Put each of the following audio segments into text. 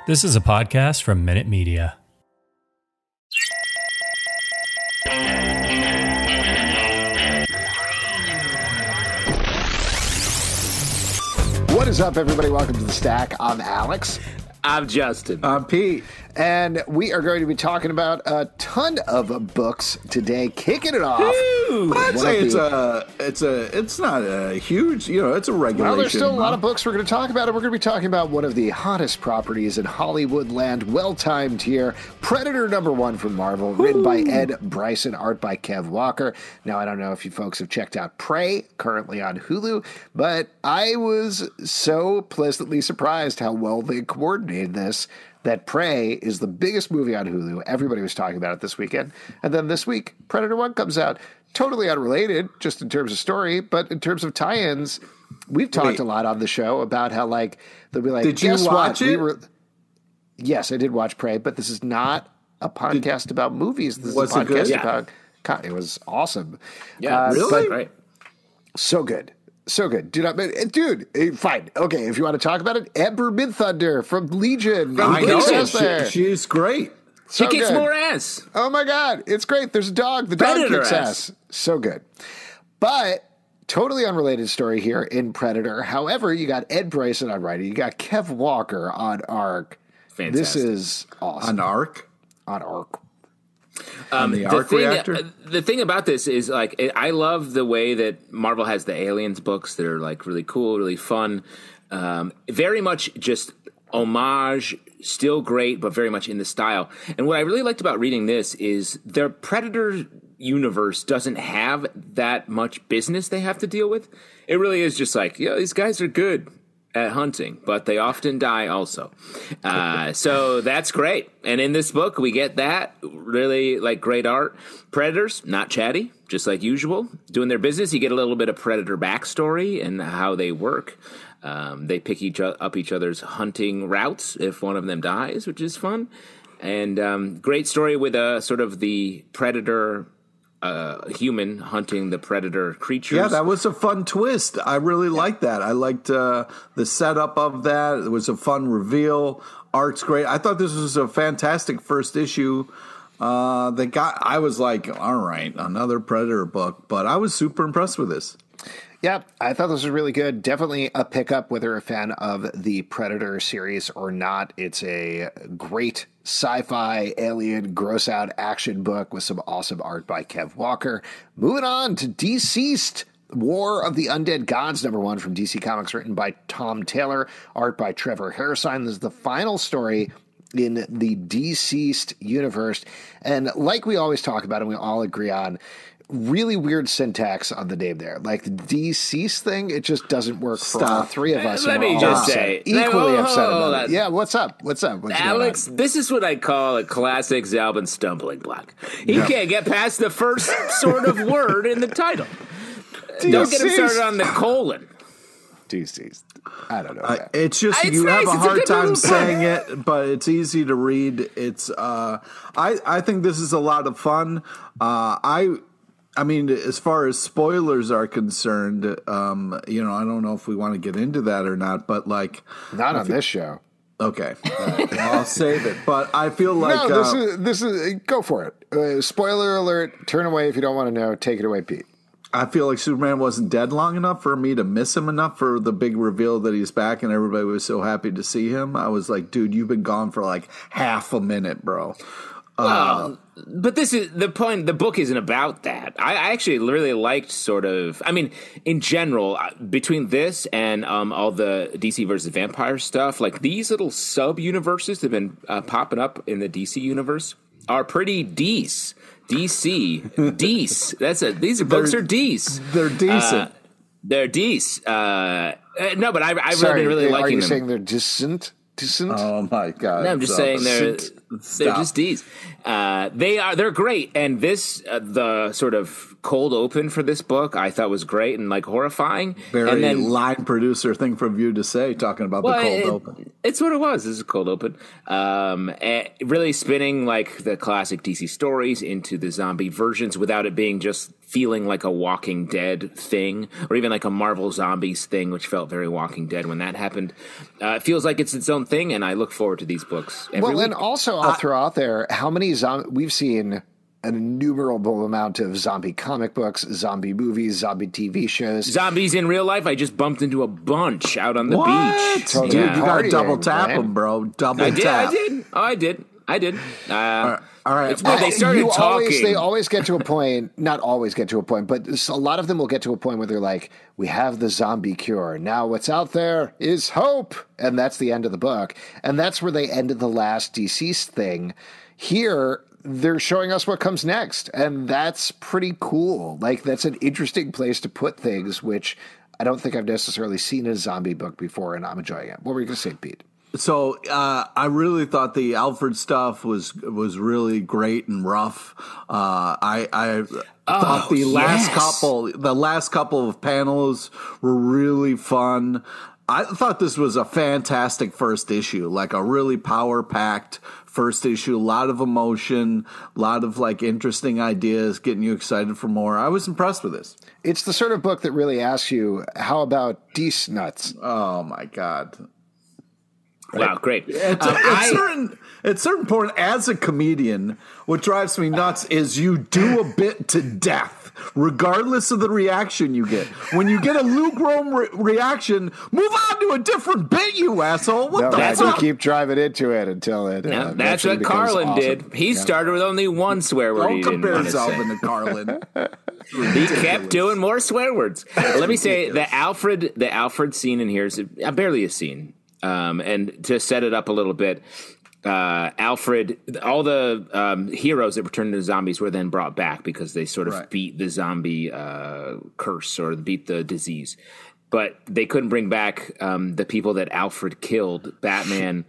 This is a podcast from Minute Media. What is up, everybody? Welcome to The Stack. I'm Alex. I'm Justin. I'm Pete. And we are going to be talking about a ton of books today. Kicking it off. I'd say it's not a huge, it's a regulation. Well, there's still a lot of books we're going to talk about, and we're going to be talking about one of the hottest properties in Hollywood land. Well-timed here. Predator #1 from Marvel, written by Ed Bryson, art by Kev Walker. Now, I don't know if you folks have checked out Prey, currently on Hulu, but I was so pleasantly surprised how well they coordinated this. That Prey is the biggest movie on Hulu. Everybody was talking about it this weekend. And then this week, Predator 1 comes out. Totally unrelated, just in terms of story, but in terms of tie-ins, we've talked a lot on the show about how, they'll be like, did you watch it? Yes, I did watch Prey, but this is not a podcast about movies. This is a podcast about... It was awesome. Yeah, really? Right. So good. So good. Fine. Okay, if you want to talk about it, Ember Midthunder from Legion. I know. She's great. She kicks more ass. Oh, my God. It's great. There's a dog. The dog kicks ass. So good. But totally unrelated story here in Predator. However, you got Ed Bryson on writing. You got Kev Walker on arc. Fantastic. This is awesome. On arc? On arc. The arc reactor? The thing about this is, I love the way that Marvel has the Aliens books that are, really cool, really fun. Very much just homage, still great, but very much in the style. And what I really liked about reading this is their Predator universe doesn't have that much business they have to deal with. It really is just these guys are good at hunting, but they often die also. So that's great. And in this book, we get that really great art. Predators, not chatty, just like usual, doing their business. You get a little bit of Predator backstory and how they work. They pick up each other's hunting routes if one of them dies, which is fun. And great story with sort of the Predator human hunting the predator creatures. Yeah, that was a fun twist. I really liked that. I liked the setup of that. It was a fun reveal. Art's great. I thought this was a fantastic first issue. I was like, all right, another Predator book, but I was super impressed with this. Yeah, I thought this was really good. Definitely a pickup, whether you're a fan of the Predator series or not. It's a great sci-fi, alien, gross-out action book with some awesome art by Kev Walker. Moving on to Deceased, War of the Undead Gods, #1 from DC Comics, written by Tom Taylor, art by Trevor Hairsine. This is the final story in the Deceased universe. And like we always talk about and we all agree on, really weird syntax on the name there. The deceased thing, it just doesn't work for all three of us. Let me just say, equally upset about it. Yeah, what's up? What's Alex, this is what I call a classic Zalbin stumbling block. He can't get past the first sort of word in the title. Don't get him started on the colon. Deceased. I don't know. It's just you have a hard time saying it, but it's easy to read. It's I think this is a lot of fun. I mean, as far as spoilers are concerned, I don't know if we want to get into that or not, but not on this show. Okay, I'll save it. But I feel like this is go for it. Spoiler alert! Turn away if you don't want to know. Take it away, Pete. I feel like Superman wasn't dead long enough for me to miss him enough for the big reveal that he's back and everybody was so happy to see him. I was like, dude, you've been gone for half a minute, bro. Well, but this is the point. The book isn't about that. I actually really liked in general, between this and all the DC versus Vampire stuff, these little sub-universes that have been popping up in the DC universe are pretty DC. These books are Dece. They're decent. They're Dece. No, but I've really liking them. Are you saying they're decent? Oh my God! No, I'm just saying they're just D's. They're great, and this the sort of cold open for this book I thought was great and horrifying. Very line producer thing from you to say, talking about the cold open. It's what it was. This is a cold open. Really spinning the classic DC stories into the zombie versions without it being just feeling like a Walking Dead thing, or even like a Marvel Zombies thing, which felt very Walking Dead when that happened. It feels like it's its own thing, and I look forward to these books every week. And also I'll throw out there how many we've seen an innumerable amount of zombie comic books, zombie movies, zombie TV shows. Zombies in real life, I just bumped into a bunch out on the What? beach. Dude, Yeah. you got to Partying, double tap man. them, bro. Double tap. I did. All right. It's weird. They started talking. They always get to a point, not always get to a point, but a lot of them will get to a point where they're like, we have the zombie cure. Now what's out there is hope. And that's the end of the book. And that's where they ended the last Deceased thing. Here, they're showing us what comes next. And that's pretty cool. Like, that's an interesting place to put things, which I don't think I've necessarily seen in a zombie book before, and I'm enjoying it. What were you going to say, Pete? So I really thought the Alfred stuff was really great and rough. I thought the last couple of panels were really fun. I thought this was a fantastic first issue, like a really power-packed first issue, a lot of emotion, a lot of like interesting ideas, getting you excited for more. I was impressed with this. It's the sort of book that really asks you, how about Dece nuts? Oh my God. Wow, great. At certain point, as a comedian, what drives me nuts is you do a bit to death, regardless of the reaction you get. When you get a lukewarm reaction, move on to a different bit, you asshole. What the You fuck? keep driving into it until it. That's eventually what becomes Carlin awesome. did. He started with only one swear word. Don't he didn't compare want to yourself say. into Carlin. He kept doing more swear words. Let me say the Alfred scene in here is barely a scene. And to set it up a little bit, Alfred, all the heroes that returned to zombies were then brought back because they sort of beat the zombie curse or beat the disease. But they couldn't bring back the people that Alfred killed. Batman,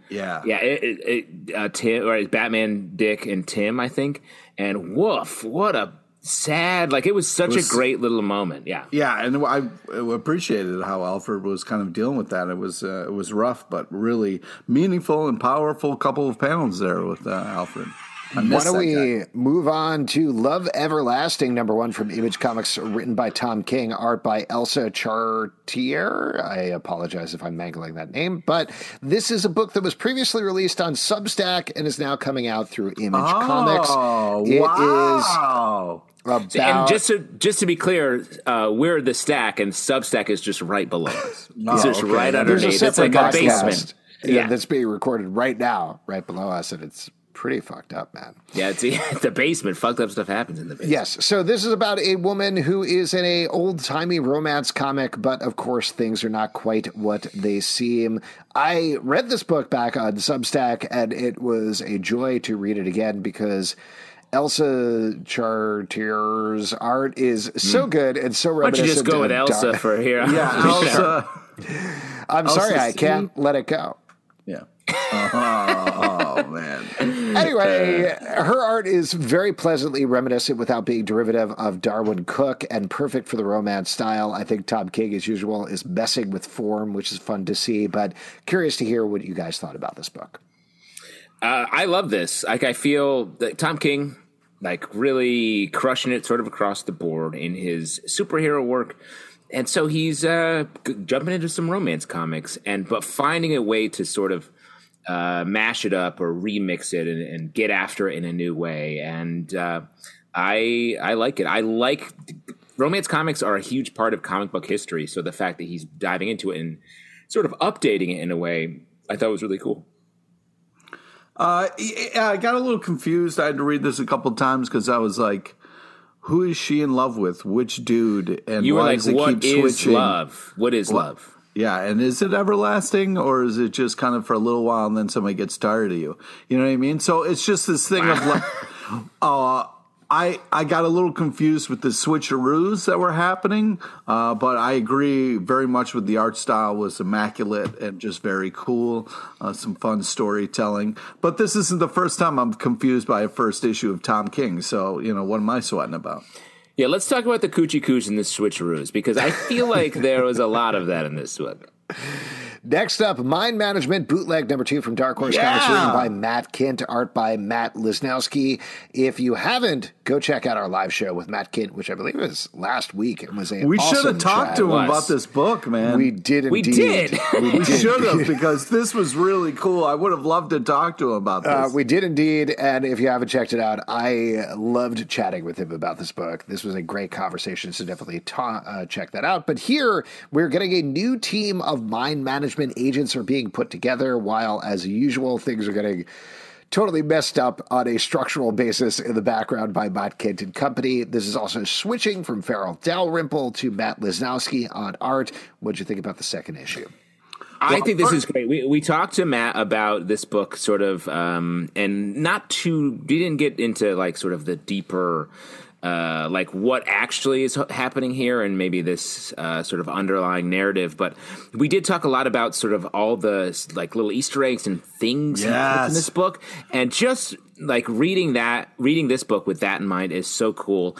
Tim, or Batman, Dick, and Tim, I think. And woof, what a sad! Like it was such a great little moment. Yeah, Yeah, and I appreciated how Alfred was kind of dealing with that. It was rough, but really meaningful and powerful couple of panels there with Alfred. Why don't we move on to Love Everlasting, #1 from Image Comics, written by Tom King, art by Elsa Chartier. I apologize if I'm mangling that name, but this is a book that was previously released on Substack and is now coming out through Image Comics. It wow. is about, and just to be clear, we're the stack, and Substack is just right below us. It's just right there's a underneath. It's separate like a podcast basement. that's being recorded right now, right below us, and it's pretty fucked up, man. Yeah, it's the basement. Fucked up stuff happens in the basement. Yes. So this is about a woman who is in a old-timey romance comic, but of course things are not quite what they seem. I read this book back on Substack, and it was a joy to read it again because Elsa Chartier's art is so good and so Why don't you reminiscent just go with of Elsa for here? Yeah, Elsa. I'm sorry, I Elsa's can't let it go. Yeah. Oh man. Anyway, her art is very pleasantly reminiscent without being derivative of Darwin Cook and perfect for the romance style. I think Tom King, as usual, is messing with form, which is fun to see, but curious to hear what you guys thought about this book. I love this. Like, I feel that Tom King, like, really crushing it sort of across the board in his superhero work. And so he's jumping into some romance comics, but finding a way to sort of mash it up or remix it and get after it in a new way. And I like it. I like romance comics are a huge part of comic book history. So the fact that he's diving into it and sort of updating it in a way, I thought was really cool. I got a little confused. I had to read this a couple times because I was like, who is she in love with? Which dude? And You were why like, does it what keep is switching? love? What is love? Yeah, and is it everlasting or is it just kind of for a little while and then somebody gets tired of you? You know what I mean? So it's just this thing of like, I got a little confused with the switcheroos that were happening, but I agree very much with the art style was immaculate and just very cool, some fun storytelling. But this isn't the first time I'm confused by a first issue of Tom King, so, you know, what am I sweating about? Yeah, let's talk about the coochie coos and the switcheroos, because I feel like there was a lot of that in this book. Next up, Mind Management Bootleg #2 from Dark Horse Comics, written by Matt Kindt, art by Matt Lesnowski. If you haven't, go check out our live show with Matt Kindt, which I believe was last week. It was we should have talked to him about this book, man. We did indeed. We should have, because this was really cool. I would have loved to talk to him about this. We did indeed, and if you haven't checked it out, I loved chatting with him about this book. This was a great conversation, so definitely check that out. But here, we're getting a new team of mind management agents are being put together, while, as usual, things are getting totally messed up on a structural basis in the background by Matt Kindt and company. This is also switching from Farrell Dalrymple to Matt Lesnowski on art. What'd you think about the second issue? I think this is great. We talked to Matt about this book sort of, and we didn't get into like sort of the deeper, like what actually is happening here and maybe this sort of underlying narrative. But we did talk a lot about sort of all the like little Easter eggs and things in this book, and just like reading this book with that in mind is so cool.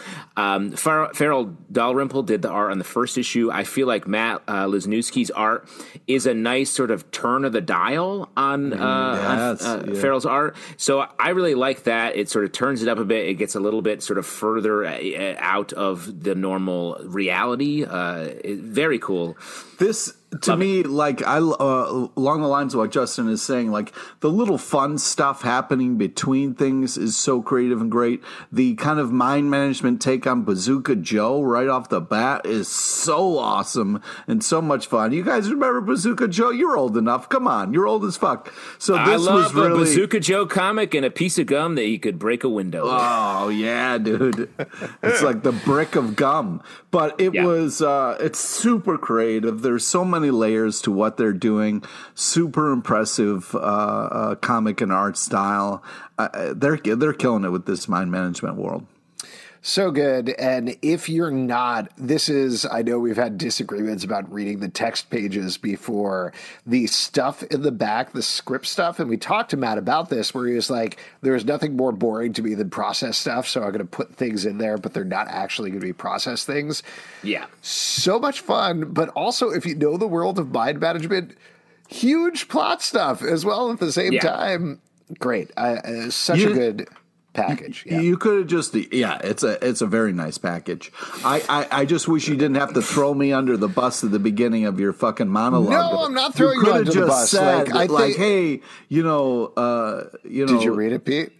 Farrell Dalrymple did the art on the first issue. I feel like Matt Lesnowski's art is a nice sort of turn of the dial on Farrell's art. So I really like that. It sort of turns it up a bit. It gets a little bit sort of further out of the normal reality. Very cool. This, to me, like along the lines of what Justin is saying, like the little fun stuff happening between things is so creative and great. The kind of mind management take on Bazooka Joe right off the bat is so awesome and so much fun. You guys remember Bazooka Joe? You're old enough. Come on, you're old as fuck. So this I love was really a Bazooka Joe comic and a piece of gum that you could break a window with. Oh yeah, dude! It's like the brick of gum, but it was. It's super creative. There's so many layers to what they're doing. Super impressive comic and art style. They're killing it with this mind management world. So good. And if you're not, I know we've had disagreements about reading the text pages before, the stuff in the back, the script stuff. And we talked to Matt about this, where he was like, there's nothing more boring to me than process stuff. So I'm going to put things in there, but they're not actually going to be process things. Yeah. So much fun. But also, if you know the world of mind management, huge plot stuff as well at the same time. Great. Such a good package. You could have just it's a very nice package. I just wish you didn't have to throw me under the bus at the beginning of your fucking monologue. No, I'm not throwing you under the bus. Said, hey, you know. Did you read it, Pete?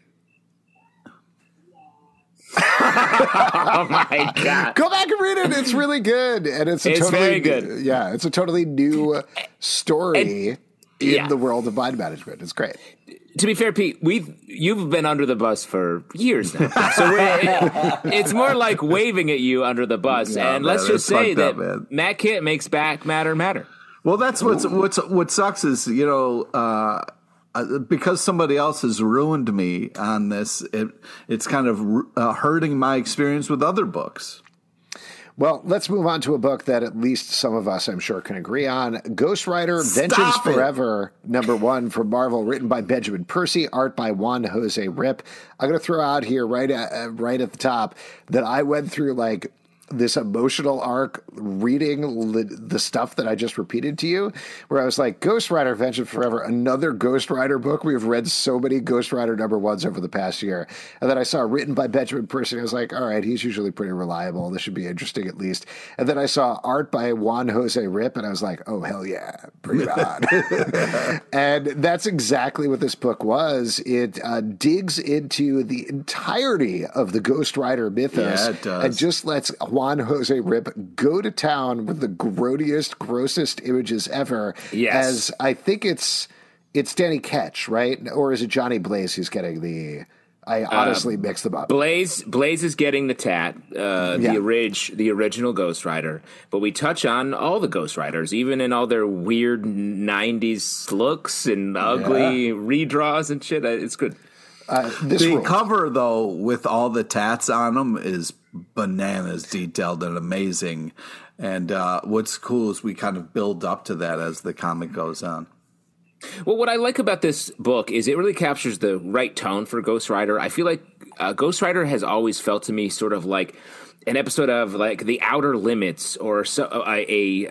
Oh my god! Go back and read it. It's really good, and it's very good. Yeah, it's a totally new story in the world of mind management. It's great. To be fair, Pete, you've been under the bus for years now, so it's more like waving at you under the bus. Yeah, and let's just say that Matt Kindt makes back matter. Well, that's what sucks is because somebody else has ruined me on this. It's kind of hurting my experience with other books. Well, let's move on to a book that at least some of us, I'm sure, can agree on. Ghost Rider Vengeance Forever, #1 from Marvel, written by Benjamin Percy, art by Juan Jose Rip. I'm going to throw out here right at the top that I went through like this emotional arc reading the stuff that I just repeated to you, where I was like, Ghost Rider Vengeance Forever, another Ghost Rider book. We have read so many Ghost Rider #1s over the past year. And then I saw written by Benjamin Percy. I was like, all right, he's usually pretty reliable. This should be interesting at least. And then I saw art by Juan Jose Rip, and I was like, oh, hell yeah, bring it on. And that's exactly what this book was. It digs into the entirety of the Ghost Rider mythos. Yeah, it does. And just lets Juan Jose Rip go to town with the grodiest, grossest images ever. Yes. As I think it's Danny Ketch, right? Or is it Johnny Blaze who's getting the... I honestly mixed them up. Blaze is getting the tat, the original Ghost Rider. But we touch on all the Ghost Riders, even in all their weird 90s looks and ugly redraws and shit. It's good. The cover, though, with all the tats on them is bananas detailed and amazing. And what's cool is we kind of build up to that as the comic goes on. Well, what I like about this book is it really captures the right tone for Ghost Rider. I feel like Ghost Rider has always felt to me sort of like an episode of like The Outer Limits or a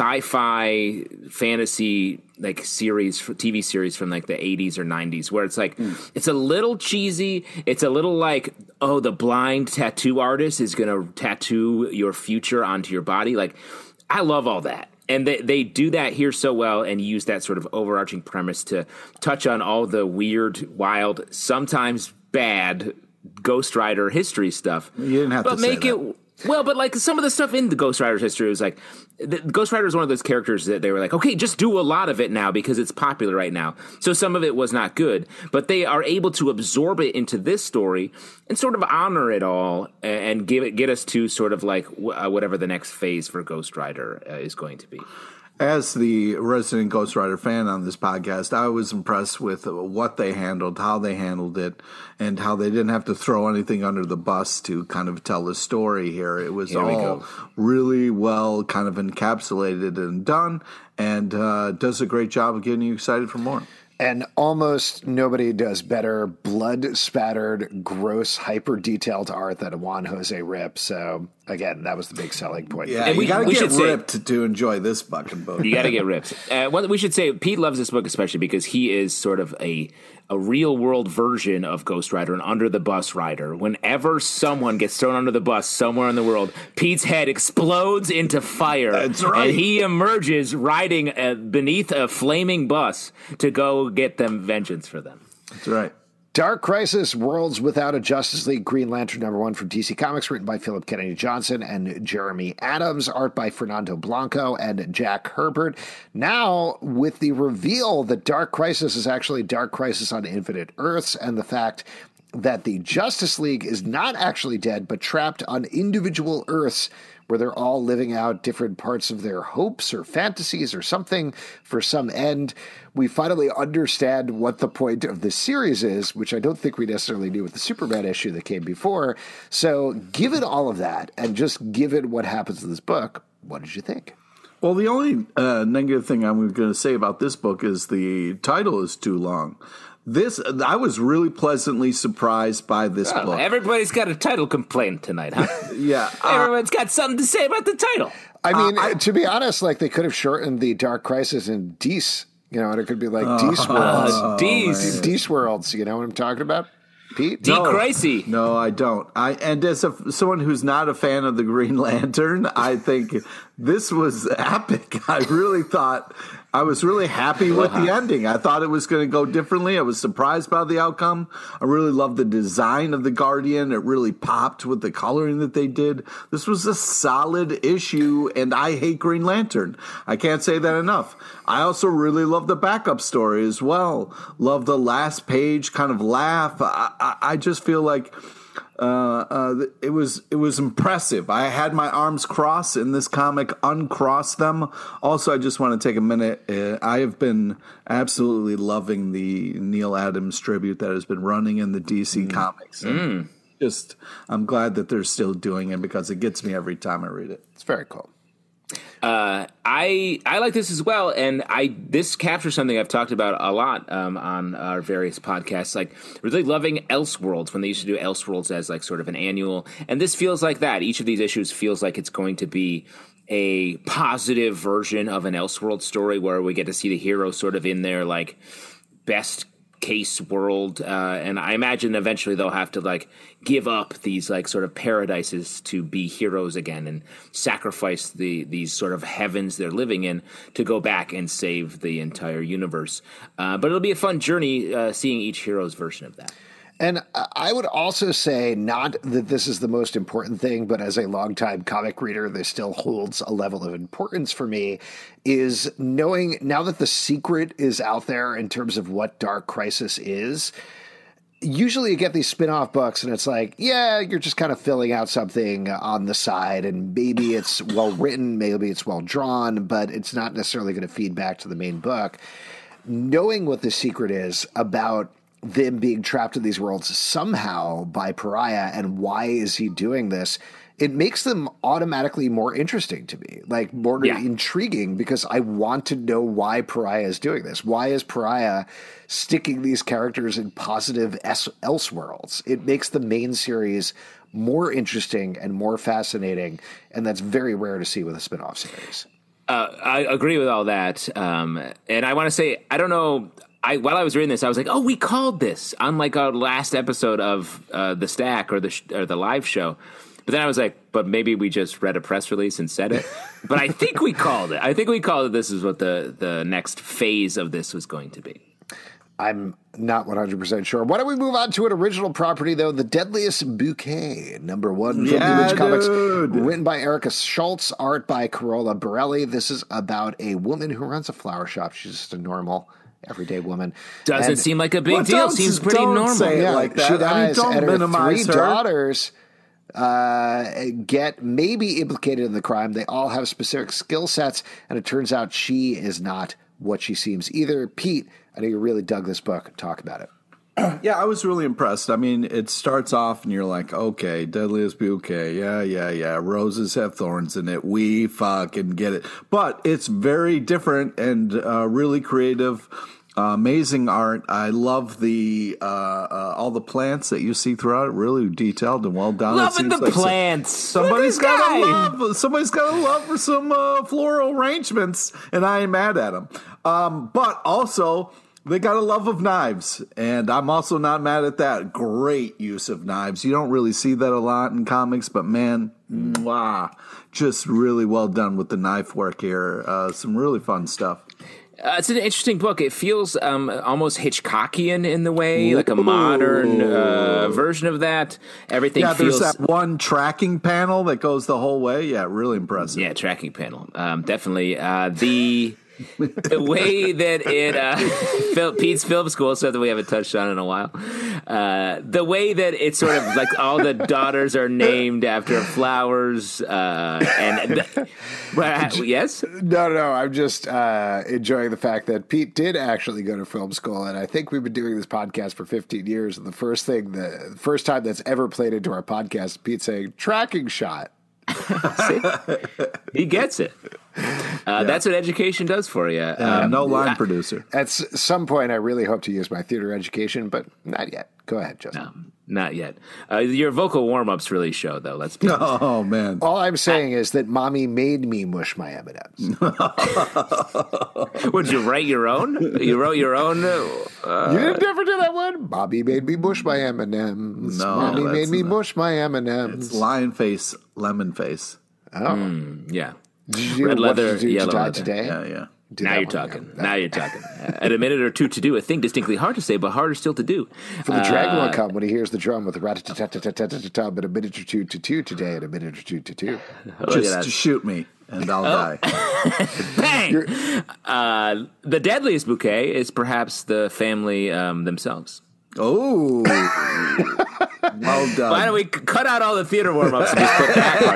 sci-fi fantasy like series, TV series from like the 80s or 90s, where it's like it's a little cheesy. It's a little like, oh, the blind tattoo artist is going to tattoo your future onto your body. Like, I love all that. And they do that here so well and use that sort of overarching premise to touch on all the weird, wild, sometimes bad Ghost Rider history stuff. You didn't have to say that. Well, but like some of the stuff in the Ghost Rider's history was like, the Ghost Rider is one of those characters that they were like, okay, just do a lot of it now because it's popular right now. So some of it was not good, but they are able to absorb it into this story and sort of honor it all and get us to sort of like whatever the next phase for Ghost Rider is going to be. As the resident Ghost Rider fan on this podcast, I was impressed with what they handled, how they handled it, and how they didn't have to throw anything under the bus to kind of tell the story here. It was all really well kind of encapsulated and done, and does a great job of getting you excited for more. And almost nobody does better blood-spattered, gross, hyper-detailed art than Juan Jose Rip. So, again, that was the big selling point. Yeah, and you got to get ripped to enjoy this fucking book. You got to get ripped. We should say Pete loves this book especially because he is sort of a real-world version of Ghost Rider, an under-the-bus rider. Whenever someone gets thrown under the bus somewhere in the world, Pete's head explodes into fire. That's right. And he emerges riding beneath a flaming bus to go get them vengeance for them. That's right. Dark Crisis, Worlds Without a Justice League, Green Lantern #1 from DC Comics, written by Philip Kennedy Johnson and Jeremy Adams, art by Fernando Blanco and Jack Herbert. Now, with the reveal that Dark Crisis is actually Dark Crisis on Infinite Earths, and the fact that the Justice League is not actually dead, but trapped on individual Earths where they're all living out different parts of their hopes or fantasies or something for some end, we finally understand what the point of this series is, which I don't think we necessarily knew with the Superman issue that came before. So given all of that, and just given what happens in this book, what did you think? Well, the only negative thing I'm going to say about this book is the title is too long. I was really pleasantly surprised by this book. Everybody's got a title complaint tonight, huh? Yeah. Everyone's got something to say about the title. I mean, to be honest, like they could have shortened the Dark Crisis in Dees, and it could be like Dees Worlds. Dees Worlds, you know what I'm talking about? Pete? Crazy. No, I don't. And as someone who's not a fan of the Green Lantern, I think this was epic. I really thought I was really happy with the ending. I thought it was going to go differently. I was surprised by the outcome. I really loved the design of the Guardian. It really popped with the coloring that they did. This was a solid issue, and I hate Green Lantern. I can't say that enough. I also really love the backup story as well. Love the last page kind of laugh. I just feel like it was impressive. I had my arms crossed in this comic, uncrossed them. Also, I just want to take a minute. I have been absolutely loving the Neil Adams tribute that has been running in the DC Comics. I'm glad that they're still doing it because it gets me every time I read it. It's very cool. I like this as well, and this captures something I've talked about a lot on our various podcasts, like really loving Elseworlds when they used to do Elseworlds as like sort of an annual, and this feels like that. Each of these issues feels like it's going to be a positive version of an Elseworld story where we get to see the hero sort of in their like best case world, and I imagine eventually they'll have to like give up these like sort of paradises to be heroes again and sacrifice these sort of heavens they're living in to go back and save the entire universe. But it'll be a fun journey seeing each hero's version of that. And I would also say, not that this is the most important thing, but as a longtime comic reader, this still holds a level of importance for me, is knowing now that the secret is out there in terms of what Dark Crisis is. Usually you get these spin-off books and it's like, yeah, you're just kind of filling out something on the side, and maybe it's well written, maybe it's well drawn, but it's not necessarily going to feed back to the main book. Knowing what the secret is about them being trapped in these worlds somehow by Pariah, and why is he doing this, it makes them automatically more interesting to me, like more intriguing, because I want to know why Pariah is doing this. Why is Pariah sticking these characters in positive Elseworlds? It makes the main series more interesting and more fascinating, and that's very rare to see with a spin-off series. I agree with all that. And I want to say, I don't know, while I was reading this, I was like, oh, we called this on like our last episode of The Stack or the live show. But then I was like, but maybe we just read a press release and said it. But I think we called it. I think we called it. This is what the next phase of this was going to be. I'm not 100% sure. Why don't we move on to an original property, though? The Deadliest Bouquet, number 1 from Image Comics. Written by Erica Schultz, art by Carola Borelli. This is about a woman who runs a flower shop. She's just a normal, everyday woman. Doesn't seem like a big deal. Seems pretty normal. Say it like that. She dies, don't and her minimize 3 her. daughters get maybe implicated in the crime. They all have specific skill sets, and it turns out she is not what she seems either. Pete, I know you really dug this book. Talk about it. Yeah, I was really impressed. I mean, it starts off and you're like, okay, Deadliest Bouquet. Yeah. Roses have thorns in it. We fucking get it. But it's very different and really creative. Amazing art. I love the all the plants that you see throughout it. Really detailed and well done. Loving the like plants. Somebody's got a love for some floral arrangements, and I ain't mad at them. But also, they got a love of knives, and I'm also not mad at that. Great use of knives. You don't really see that a lot in comics, but man, just really well done with the knife work here. Some really fun stuff. It's an interesting book. It feels almost Hitchcockian in the way, like a modern version of that. Everything feels... there's that one tracking panel that goes the whole way. Yeah, really impressive. Yeah, tracking panel. Definitely. The way that it Pete's film school, stuff that we haven't touched on in a while. The way that it's sort of like all the daughters are named after flowers. Yes? No. I'm just enjoying the fact that Pete did actually go to film school, and I think we've been doing this podcast for 15 years. And the first time that's ever played into our podcast, Pete saying tracking shot. See? He gets it. That's what education does for you. No line producer. At some point, I really hope to use my theater education, but not yet. Go ahead, Justin. No, not yet. Your vocal warm-ups really show, though. Let's be honest. Oh, man. All I'm saying is that Mommy made me mush my M&Ms. Would you write your own? You wrote your own? You didn't ever do that one? Mommy made me mush my M&Ms. No, Mommy made me mush my M&Ms. It's lion face, lemon face. Oh. Yeah. Did you Red leather, what did you do yellow to die leather. today? Yeah. Now you're talking. Now you're talking. At a minute or two to do, a thing distinctly hard to say, but harder still to do. For the dragon will come when he hears the drum with rat-a-tat-tat-tat-tat-tat, but a minute or two to two today, and a minute or two to two. Just shoot me, and I'll die. Bang! The Deadliest Bouquet is perhaps the family themselves. Oh, well done. Why don't we cut out all the theater warm-ups and just put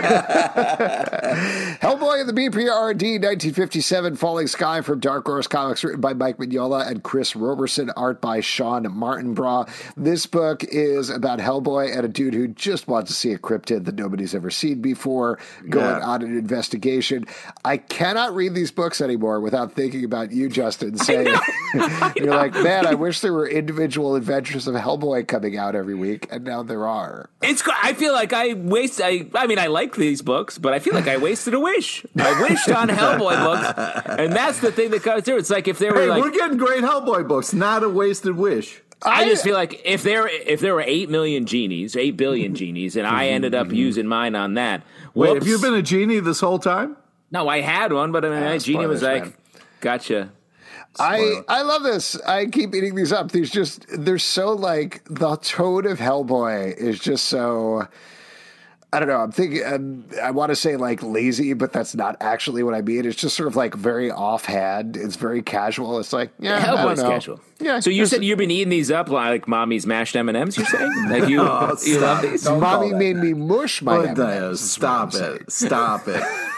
that part in? Hellboy and the BPRD, 1957, Falling Sky from Dark Horse Comics, written by Mike Mignola and Chris Roberson, art by Sean Martinbraugh. This book is about Hellboy and a dude who just wants to see a cryptid that nobody's ever seen before, going on an investigation. I cannot read these books anymore without thinking about you, Justin, saying, you're like, man, I wish there were individual adventures of Hellboy coming out every week, and now there are. I feel like I like these books, but I feel like I wasted a wish. I wished on Hellboy books, and that's the thing that comes through. It's like if there were we're getting great Hellboy books, not a wasted wish. I just feel like if there were 8 million genies, 8 billion genies, and I ended up using mine on that. Wait, have you been a genie this whole time? No, I had one, but my genie was like, gotcha. I love this. I keep eating these up. They're so like the tone of Hellboy is just so. I don't know. I'm thinking. I want to say like lazy, but that's not actually what I mean. It's just sort of like very offhand. It's very casual. It's like Hellboy's casual. Yeah. So you said you've been eating these up like mommy's mashed M&Ms. You're saying like you love these? Mommy made me mush my M&Ms. Stop it.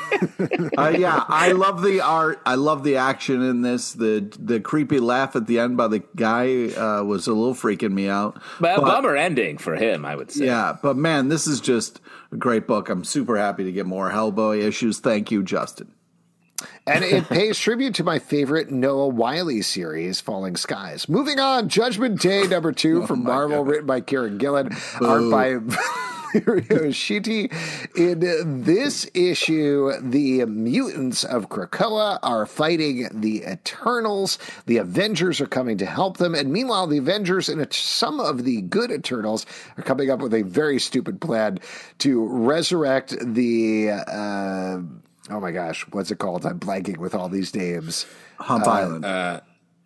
Yeah, I love the art. I love the action in this. The creepy laugh at the end by the guy was a little freaking me out. But a bummer ending for him, I would say. Yeah, but man, this is just a great book. I'm super happy to get more Hellboy issues. Thank you, Justin. And it pays tribute to my favorite Noah Wyle series, Falling Skies. Moving on, Judgment Day #2 from Marvel, written by Kieran Gillen, art by Mario Shitty. In this issue, the mutants of Krakoa are fighting the Eternals. The Avengers are coming to help them. And meanwhile, the Avengers and some of the good Eternals are coming up with a very stupid plan to resurrect the... oh my gosh, what's it called? I'm blanking with all these names. Hump Island.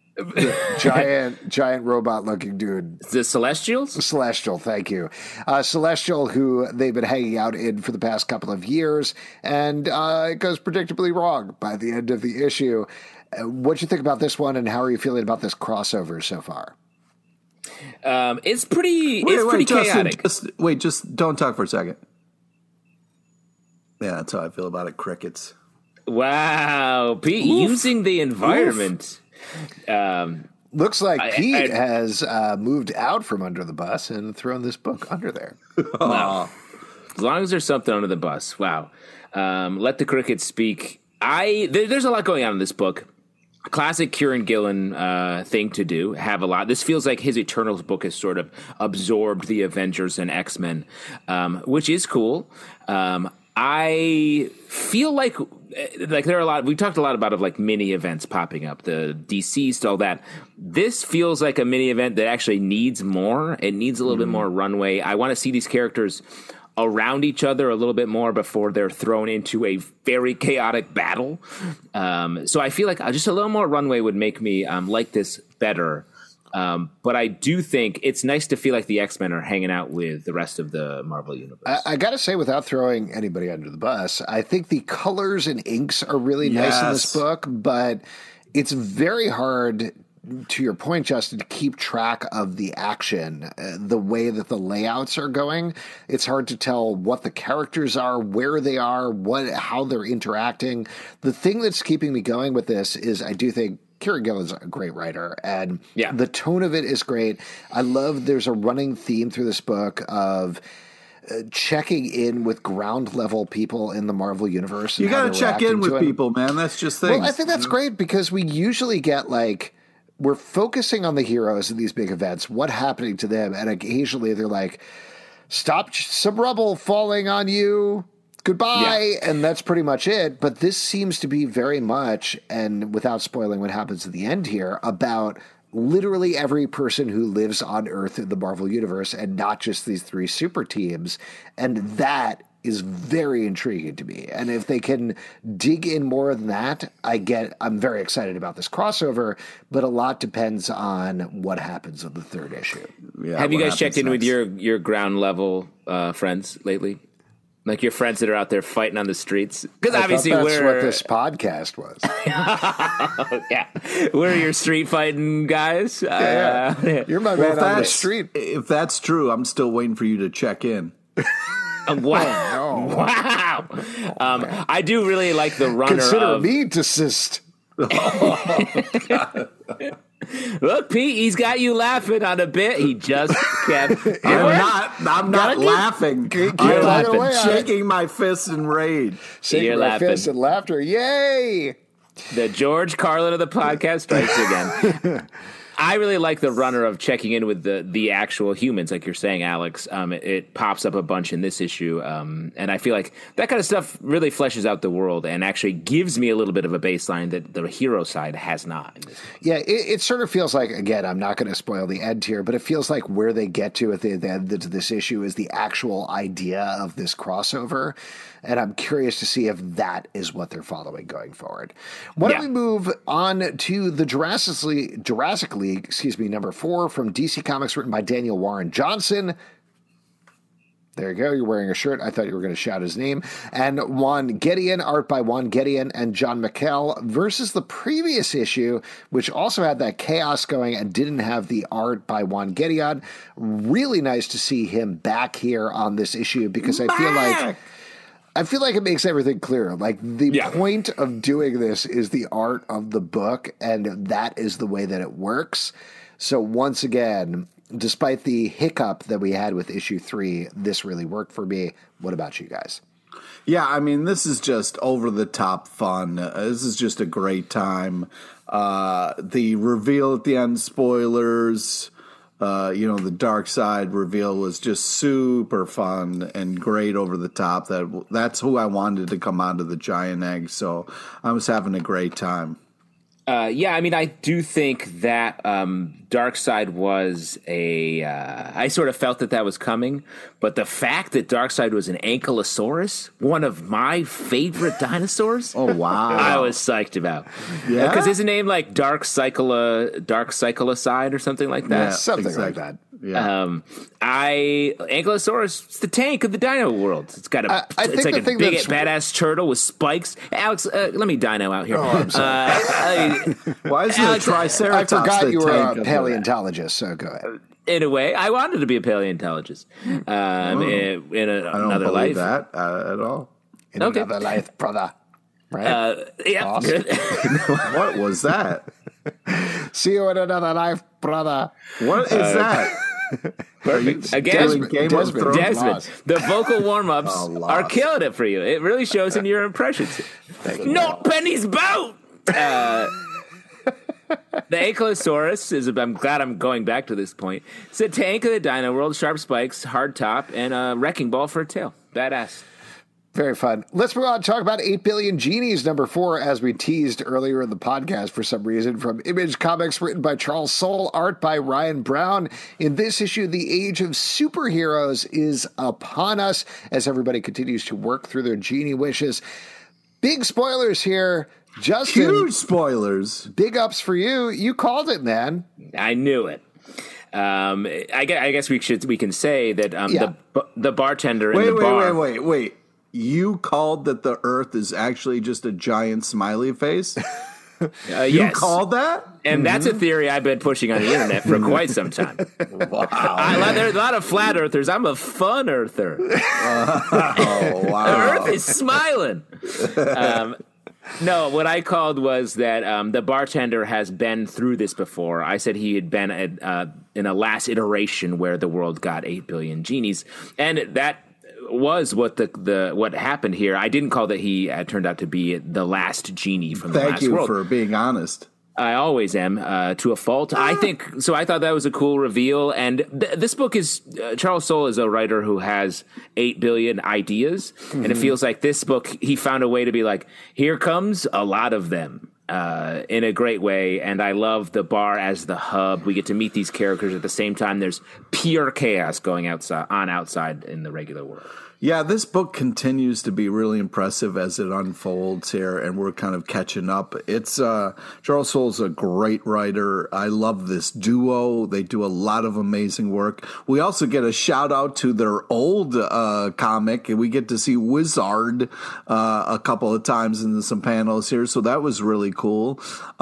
Giant robot looking dude. The Celestials? Celestial, thank you. Celestial, who they've been hanging out in for the past couple of years, and it goes predictably wrong by the end of the issue. What do you think about this one, and how are you feeling about this crossover so far? It's pretty chaotic. Justin, just don't talk for a second. Yeah, that's how I feel about it. Crickets. Wow, Pete, using the environment. Looks like Pete has moved out from under the bus and thrown this book under there. Wow. As long as there's something under the bus. Wow. Let the crickets speak. There's a lot going on in this book. Classic Kieran Gillen thing to do. Have a lot. This feels like his Eternals book has sort of absorbed the Avengers and X-Men, which is cool. I feel like there are a lot. We talked a lot about like mini events popping up, the deceased, all that. This feels like a mini event that actually needs more. It needs a little bit more runway. I want to see these characters around each other a little bit more before they're thrown into a very chaotic battle. So I feel like just a little more runway would make me like this better. But I do think it's nice to feel like the X-Men are hanging out with the rest of the Marvel Universe. I got to say, without throwing anybody under the bus, I think the colors and inks are really nice in this book, but it's very hard, to your point, Justin, to keep track of the action, the way that the layouts are going. It's hard to tell what the characters are, where they are, how they're interacting. The thing that's keeping me going with this is I do think Kieran Gillen's a great writer, and the tone of it is great. I love there's a running theme through this book of checking in with ground level people in the Marvel Universe. You got to check in with people, man. That's just things. Well, I think that's great because we usually get we're focusing on the heroes in these big events, what's happening to them, and occasionally they're like, stop some rubble falling on you. Goodbye, and that's pretty much it. But this seems to be very much, and without spoiling what happens at the end here, about literally every person who lives on Earth in the Marvel Universe, and not just these three super teams. And that is very intriguing to me. And if they can dig in more than that, I'm very excited about this crossover, but a lot depends on what happens with the third issue. Yeah, have you guys checked in with your ground level friends lately? Like your friends that are out there fighting on the streets? Because obviously that's what this podcast was. Yeah, we're your street fighting guys. You're my man on the street. If that's true, I'm still waiting for you to check in. Wow. Wow. I do really like the runner Consider me desist. Look, Pete, he's got you laughing on a bit. He just kept. I'm not laughing. I'm laughing, shaking my fists in rage. Shaking my fists in laughter. Yay! The George Carlin of the podcast strikes again. I really like the runner of checking in with the actual humans, like you're saying, Alex. It pops up a bunch in this issue, and I feel like that kind of stuff really fleshes out the world and actually gives me a little bit of a baseline that the hero side has not. Yeah, it sort of feels like, again, I'm not going to spoil the end here, but it feels like where they get to at the end of this issue is the actual idea of this crossover. And I'm curious to see if that is what they're following going forward. Why don't we move on to the Jurassic League, #4 from DC Comics, written by Daniel Warren Johnson. There you go. You're wearing a shirt. I thought you were going to shout his name. And Juan Gedeon, art by Juan Gedeon and John McKell, versus the previous issue, which also had that chaos going and didn't have the art by Juan Gedeon. Really nice to see him back here on this issue because I feel like I feel like it makes everything clear. Like the point of doing this is the art of the book, and that is the way that it works. So once again, despite the hiccup that we had with issue 3, this really worked for me. What about you guys? Yeah, I mean, this is just over the top fun. This is just a great time. The reveal at the end, spoilers. The dark side reveal was just super fun and great over the top. That's who I wanted to come onto the giant egg. So I was having a great time. I mean, I do think that Darkseid was I sort of felt that was coming, but the fact that Darkseid was an Ankylosaurus, one of my favorite dinosaurs, oh wow, I was psyched about. Yeah, because his name like Darkcyclocide or something like that. Yeah, something like that. Yeah. Ankylosaurus, it's the tank of the dino world. It's got it's like a big badass turtle with spikes. Alex, let me dino out here. Oh, I'm sorry. Why isn't Alex, a Triceratops? I forgot you were a tank paleontologist, so go ahead. In a way, I wanted to be a paleontologist in another life. That at all. In another life, brother. Right? Yeah, awesome. good. What was that? See you in another life, brother. What is that? Perfect. Again, Desmond. The vocal warm-ups are killing it for you. It really shows in your impressions. Not Penny's boat! The Ankylosaurus is, I'm glad I'm going back to this point. It's a tank of the dino world, sharp spikes, hard top, and a wrecking ball for a tail. Badass. Very fun. Let's move on and talk about 8 Billion Genies, number 4, as we teased earlier in the podcast for some reason, from Image Comics, written by Charles Soule, art by Ryan Brown. In this issue, the age of superheroes is upon us as everybody continues to work through their genie wishes. Big spoilers here. Justin, huge spoilers. Big ups for you. You called it, man. I knew it. I guess we can say that the bartender in the bar. Wait. You called that the Earth is actually just a giant smiley face? You called that? And that's a theory I've been pushing on the internet for quite some time. Wow. There's a lot of flat earthers. I'm a fun earther. Oh, wow. The Earth is smiling. No, what I called was that the bartender has been through this before. I said he had been in a last iteration where the world got 8 billion genies. And that was what what happened here. I didn't call that he turned out to be the last genie from the last world. Thank you for being honest. I always am, to a fault. I think so. I thought that was a cool reveal. And this book is Charles Soule is a writer who has 8 billion ideas, and it feels like this book he found a way to be like, here comes a lot of them. In a great way, and I love the bar as the hub. We get to meet these characters at the same time. There's pure chaos going outside in the regular world. Yeah, this book continues to be really impressive as it unfolds here, and we're kind of catching up. It's Charles Soule's a great writer. I love this duo. They do a lot of amazing work. We also get a shout out to their old comic, and we get to see Wizard a couple of times in some panels here, so that was really cool.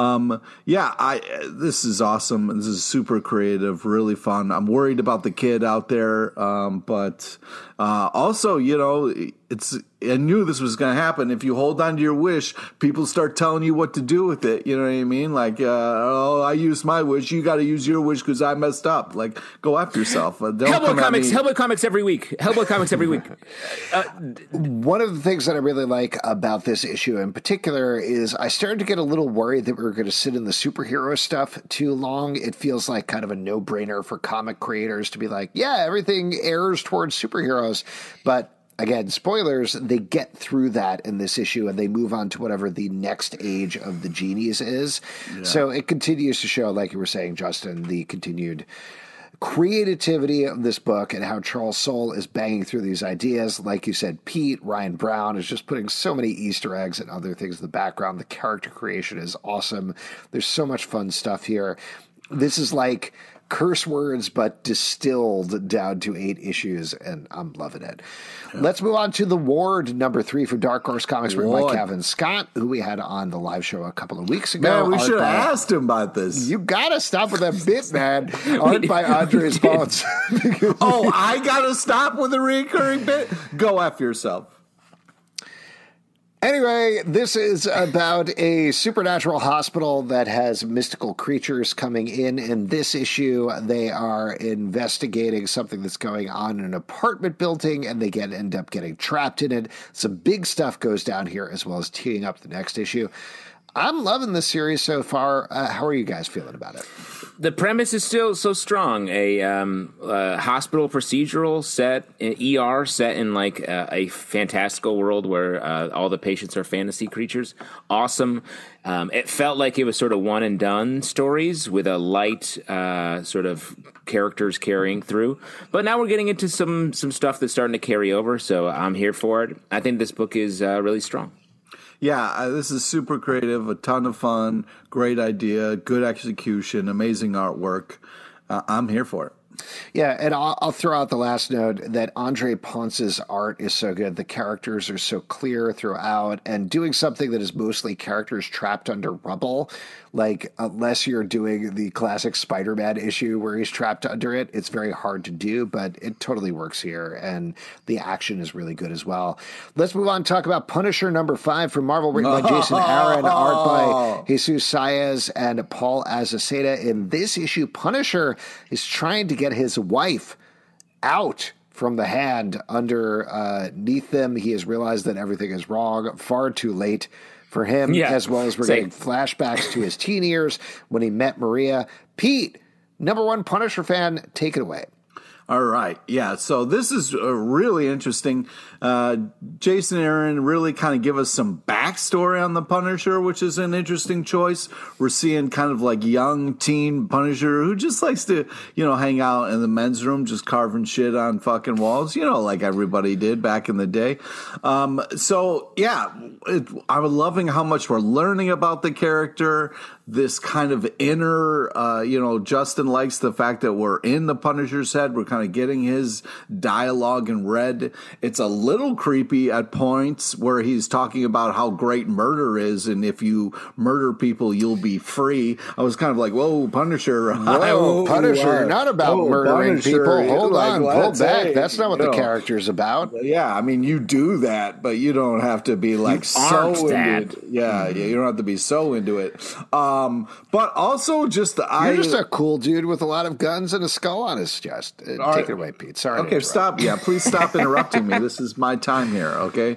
This is awesome. This is super creative, really fun. I'm worried about the kid out there, but also, I knew this was going to happen. If you hold on to your wish, people start telling you what to do with it. You know what I mean? Like, I used my wish. You got to use your wish because I messed up. Like, go after yourself. Hellboy Comics every week. Hellboy Comics every week. One of the things that I really like about this issue in particular is I started to get a little worried that we were going to sit in the superhero stuff too long. It feels like kind of a no-brainer for comic creators to be like, yeah, everything errs towards superheroes. But again, spoilers, they get through that in this issue and they move on to whatever the next age of the genies is. Yeah. So it continues to show, like you were saying, Justin, the continued creativity of this book and how Charles Soule is banging through these ideas. Like you said, Pete, Ryan Brown is just putting so many Easter eggs and other things in the background. The character creation is awesome. There's so much fun stuff here. This is like curse words, but distilled down to 8 issues, and I'm loving it. Yeah. Let's move on to The Ward, number 3 from Dark Horse Comics, written by Kevin Scott, who we had on the live show a couple of weeks ago. Man, we should have asked him about this. You gotta stop with that bit, man. Art by Andres Bones. I gotta stop with the recurring bit? Go after yourself. Anyway, this is about a supernatural hospital that has mystical creatures coming in. In this issue, they are investigating something that's going on in an apartment building, and they end up getting trapped in it. Some big stuff goes down here, as well as teeing up the next issue. I'm loving this series so far. How are you guys feeling about it? The premise is still so strong. A hospital procedural set, ER set in like a fantastical world where all the patients are fantasy creatures. Awesome. It felt like it was sort of one and done stories with a light sort of characters carrying through. But now we're getting into some stuff that's starting to carry over. So I'm here for it. I think this book is really strong. Yeah, this is super creative, a ton of fun, great idea, good execution, amazing artwork. I'm here for it. Yeah, and I'll throw out the last note that Andre Ponce's art is so good. The characters are so clear throughout, and doing something that is mostly characters trapped under rubble, like unless you're doing the classic Spider-Man issue where he's trapped under it, it's very hard to do, but it totally works here, and the action is really good as well. Let's move on and talk about Punisher #5 from Marvel, written by Jason Aaron, art by Jesus Saez and Paul Azaceta. In this issue, Punisher is trying to get his wife out from the hand underneath them. He has realized that everything is wrong, far too late for him, as well as we're getting flashbacks to his teen years when he met Maria. Pete, #1 Punisher fan, take it away. All right. Yeah. So this is really interesting. Jason Aaron really kind of give us some backstory on the Punisher, which is an interesting choice. We're seeing kind of like young teen Punisher who just likes to, hang out in the men's room, just carving shit on fucking walls, like everybody did back in the day. I'm loving how much we're learning about the character. This kind of inner, Justin likes the fact that we're in the Punisher's head. We're kind of getting his dialogue in red. It's a little creepy at points where he's talking about how great murder is, and if you murder people, you'll be free. I was kind of like, whoa, Punisher. Whoa, Punisher, not about murdering Punisher, people. Hold on, pull back. That's not what the character's about. Yeah, I mean, you do that, but you don't have to be like so into it. Yeah, you don't have to be so into it. But also you're just a cool dude with a lot of guns and a skull on his chest. Take it away, Pete. Sorry. Okay, stop. Yeah, please stop interrupting me. This is my time here. Okay.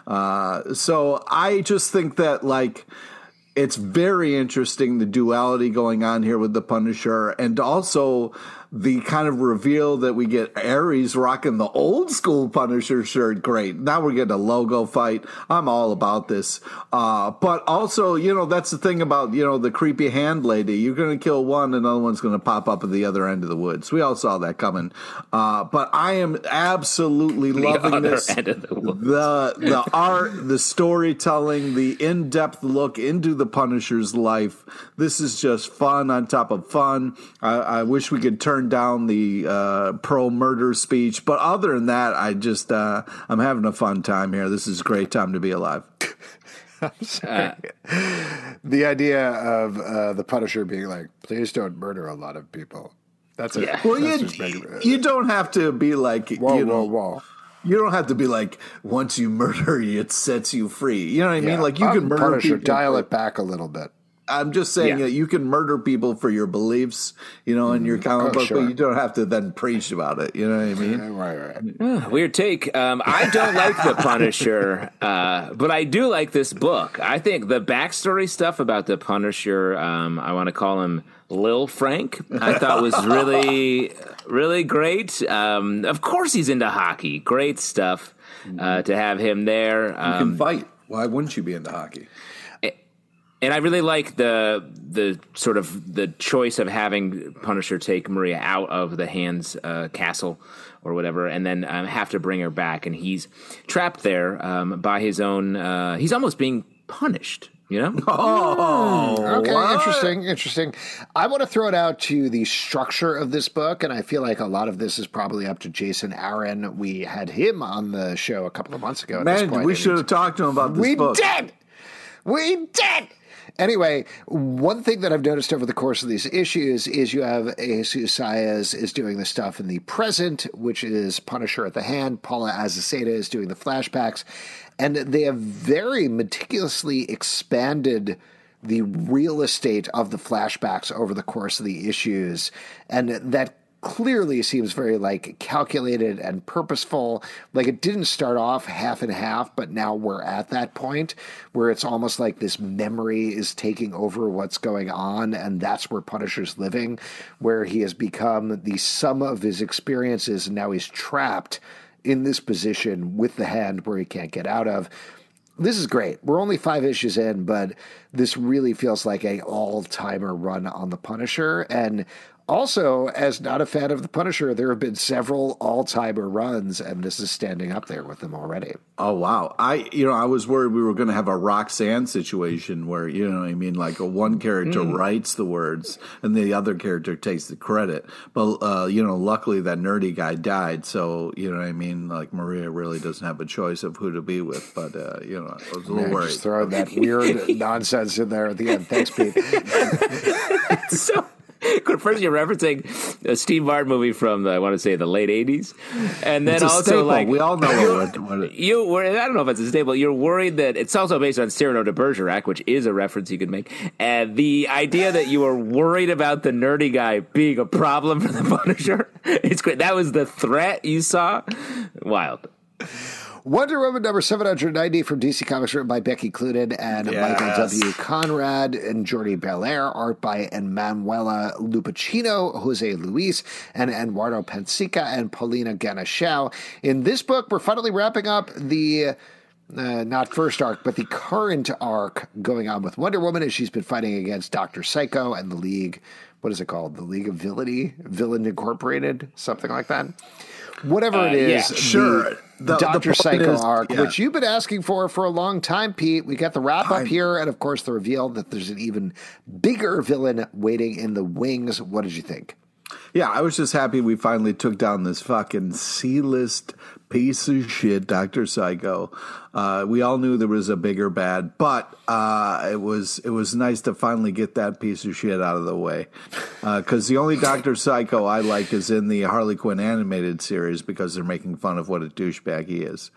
So I just think that it's very interesting, the duality going on here with the Punisher, and also the kind of reveal that we get Ares rocking the old school Punisher shirt. Great. Now we're getting a logo fight. I'm all about this. But also, that's the thing about, the creepy hand lady. You're going to kill one, another one's going to pop up at the other end of the woods. We all saw that coming. But I am absolutely loving this. The art, the storytelling, the in-depth look into the Punisher's life. This is just fun on top of fun. I wish we could turn down the pro-murder speech, but other than that, I'm having a fun time here. This is a great time to be alive. I'm sorry. The idea of the Punisher being like, please don't murder a lot of people. That's it. Yeah. Well, you don't have to be like, whoa. You don't have to be like, once you murder, it sets you free. You know what I mean? Like, you can murder Punisher, people. Dial it back a little bit. I'm just saying that you can murder people for your beliefs, in your comic book, but you don't have to then preach about it. You know what I mean? Right. Weird take. I don't like the Punisher, but I do like this book. I think the backstory stuff about the Punisher, I want to call him Lil Frank, I thought was really, really great. Of course he's into hockey. Great stuff to have him there. You can fight. Why wouldn't you be into hockey? And I really like the sort of the choice of having Punisher take Maria out of the Hand's castle or whatever, and then have to bring her back, and he's trapped there by his own. He's almost being punished. Oh, okay. What? Interesting. I want to throw it out to the structure of this book, and I feel like a lot of this is probably up to Jason Aaron. We had him on the show a couple of months ago. Man, we should have talked to him about this book. We did. Anyway, one thing that I've noticed over the course of these issues is you have Jesus Saez is doing the stuff in the present, which is Punisher at the hand. Paula Azaceta is doing the flashbacks. And they have very meticulously expanded the real estate of the flashbacks over the course of the issues. And that clearly seems very like calculated and purposeful. Like it didn't start off half and half, but now we're at that point where it's almost like this memory is taking over what's going on. And that's where Punisher's living, where he has become the sum of his experiences. And now he's trapped in this position with the hand where he can't get out of. This is great. We're only 5 issues in, but this really feels like an all-timer run on the Punisher. And also, as not a fan of the Punisher, there have been several all-timer runs, and this is standing up there with them already. Oh, wow. I was worried we were going to have a Roxanne situation where, like one character writes the words and the other character takes the credit. But, luckily that nerdy guy died. So, like Maria really doesn't have a choice of who to be with. But, I was a little worried. Just throw that weird nonsense in there at the end. Thanks, Pete. So... First, you're referencing a Steve Martin movie from the late '80s, and then it's a also staple. like we all know what you were. I don't know if it's a staple. You're worried that it's also based on Cyrano de Bergerac, which is a reference you could make, and the idea that you were worried about the nerdy guy being a problem for the Punisher. It's great. That was the threat you saw. Wild. Wonder Woman number 790 from DC Comics, written by Becky Cloonan and Michael W. Conrad, and Jordi Belair, art by Emanuela Lupacchino, Jose Luis, and Eduardo Pensica, and Paulina Ganushau. In this book, we're finally wrapping up the not first arc, but the current arc going on with Wonder Woman as she's been fighting against Dr. Psycho and the League. What is it called? The League of Villainy? Villain Incorporated? Something like that. Whatever it is, sure. The Dr. Psycho arc, which you've been asking for a long time, Pete. We got the wrap up here, and of course the reveal that there's an even bigger villain waiting in the wings. What did you think? Yeah, I was just happy we finally took down this fucking C-list piece of shit, Dr. Psycho. We all knew there was a bigger bad, but it was nice to finally get that piece of shit out of the way. Because the only Dr. Psycho I like is in the Harley Quinn animated series because they're making fun of what a douchebag he is.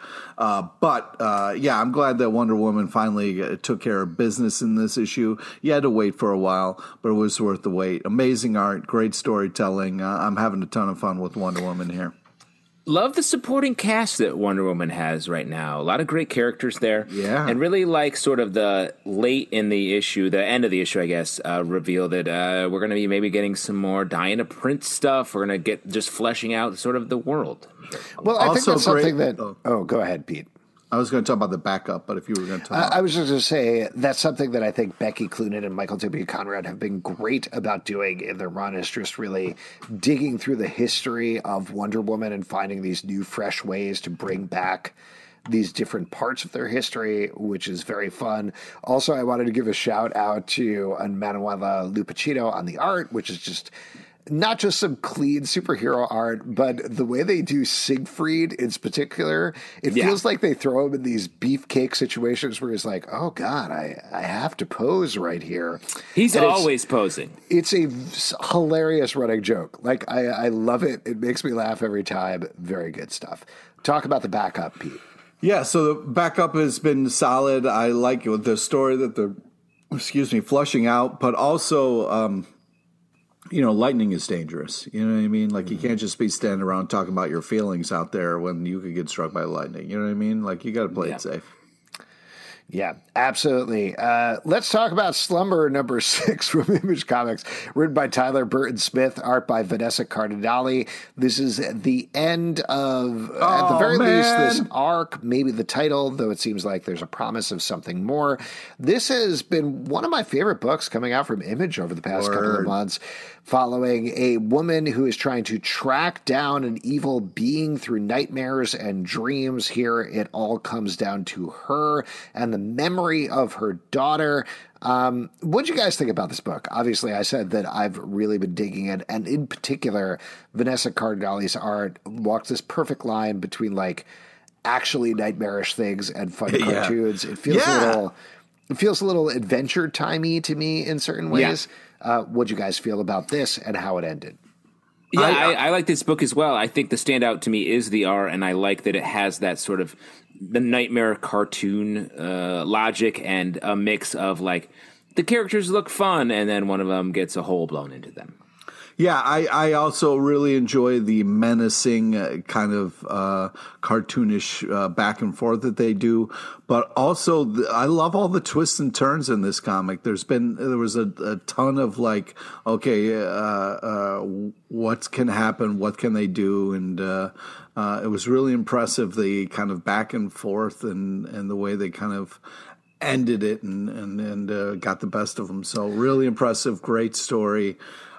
But I'm glad that Wonder Woman finally took care of business in this issue. You had to wait for a while, but it was worth the wait. Amazing art, great storytelling. I'm having a ton of fun with Wonder Woman here. Love the supporting cast that Wonder Woman has right now. A lot of great characters there. Yeah. And really like sort of the late in the issue, the end of the issue, I guess, reveal that we're going to be maybe getting some more Diana Prince stuff. We're going to get just fleshing out sort of the world. Well, I think that's something that... Oh, go ahead, Pete. I was going to talk about the backup, but if you were going to talk I was just going to say that's something that I think Becky Cloonan and Michael W. Conrad have been great about doing in their run, is just really digging through the history of Wonder Woman and finding these new, fresh ways to bring back these different parts of their history, which is very fun. Also, I wanted to give a shout out to Emanuela Lupacchino on the art, which is just... not just some clean superhero art, but the way they do Siegfried in particular, it feels like they throw him in these beefcake situations where he's like, oh, God, I have to pose right here. He's always posing. It's a hilarious running joke. Like, I love it. It makes me laugh every time. Very good stuff. Talk about the backup, Pete. Yeah, so the backup has been solid. I like it with the story that they're, flushing out, but also... lightning is dangerous. You know what I mean? Like, you can't just be standing around talking about your feelings out there when you could get struck by lightning. You know what I mean? Like, you got to play it safe. Yeah, absolutely. Let's talk about Slumber number 6 from Image Comics, written by Tyler Burton Smith, art by Vanessa Cardinale. This is the end of, at the very least, this arc, maybe the title, though it seems like there's a promise of something more. This has been one of my favorite books coming out from Image over the past couple of months, following a woman who is trying to track down an evil being through nightmares and dreams. Here, it all comes down to her and the memory of her daughter. What do you guys think about this book? Obviously, I said that I've really been digging it, and in particular, Vanessa Cardinale's art walks this perfect line between, like, actually nightmarish things and fun cartoons. It feels a little It feels a little adventure timey to me in certain ways. What'd you guys feel about this and how it ended? Yeah, I like this book as well. I think the standout to me is the art, and I like that it has that sort of the nightmare cartoon logic and a mix of like the characters look fun, and then one of them gets a hole blown into them. Yeah, I also really enjoy the menacing kind of cartoonish back and forth that they do, but also I love all the twists and turns in this comic. There was a ton of like, okay, what can happen, what can they do, and it was really impressive, the kind of back and forth and the way they kind of ended it and got the best of them. So really impressive, great story.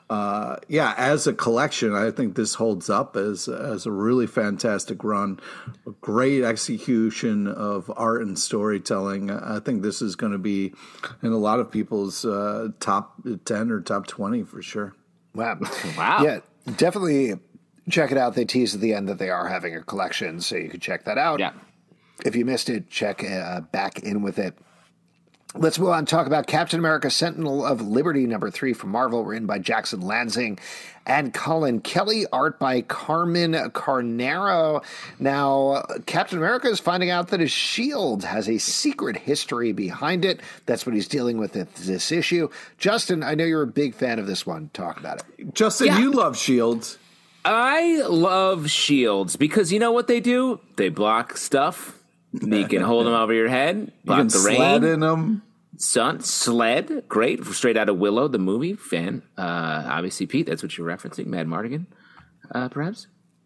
As a collection, I think this holds up as a really fantastic run, a great execution of art and storytelling. I think this is going to be in a lot of people's top 10 or top 20 for sure. Wow. Wow. Yeah, definitely check it out. They tease at the end that they are having a collection, so you can check that out. Yeah. If you missed it, check back in with it. Let's move on and talk about Captain America Sentinel of Liberty #3 from Marvel, written by Jackson Lansing and Colin Kelly, art by Carmen Carnero. Now, Captain America is finding out that his shield has a secret history behind it. That's what he's dealing with at this issue. Justin, I know you're a big fan of this one. Talk about it. Justin, you love shields. I love shields because you know what they do? They block stuff. You can hold them over your head, block the rain. Sled in them. Sun, Sled, great, straight out of Willow, the movie, fan. Obviously, Pete, that's what you're referencing, Mad Mardigan, perhaps?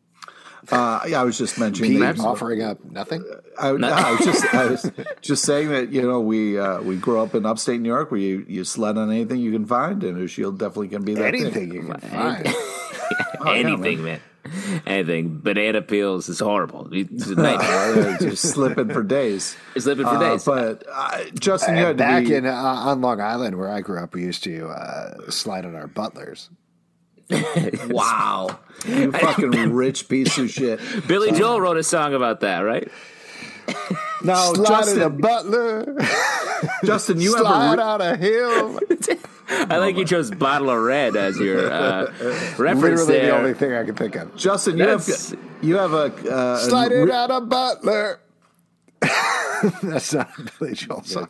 I was just mentioning Pete offering up nothing? I was just saying that, we grew up in upstate New York where you sled on anything you can find, and a shield definitely can be that anything you can find. Anything, man. Anything. Banana peels is horrible. It's a nightmare. Just slipping for days. Slipping for days. But Justin, you had back to be... in on Long Island, where I grew up, we used to slide on our butlers. Wow. You fucking rich piece of shit. Billy Joel wrote a song about that, right? No, Slide a butler. Justin, you slide out a hill. I like you chose Bottle of Red as your reference. Literally there. the only thing I can think of. Justin, you have a slide it out a butler. That's not a Billy Joel song.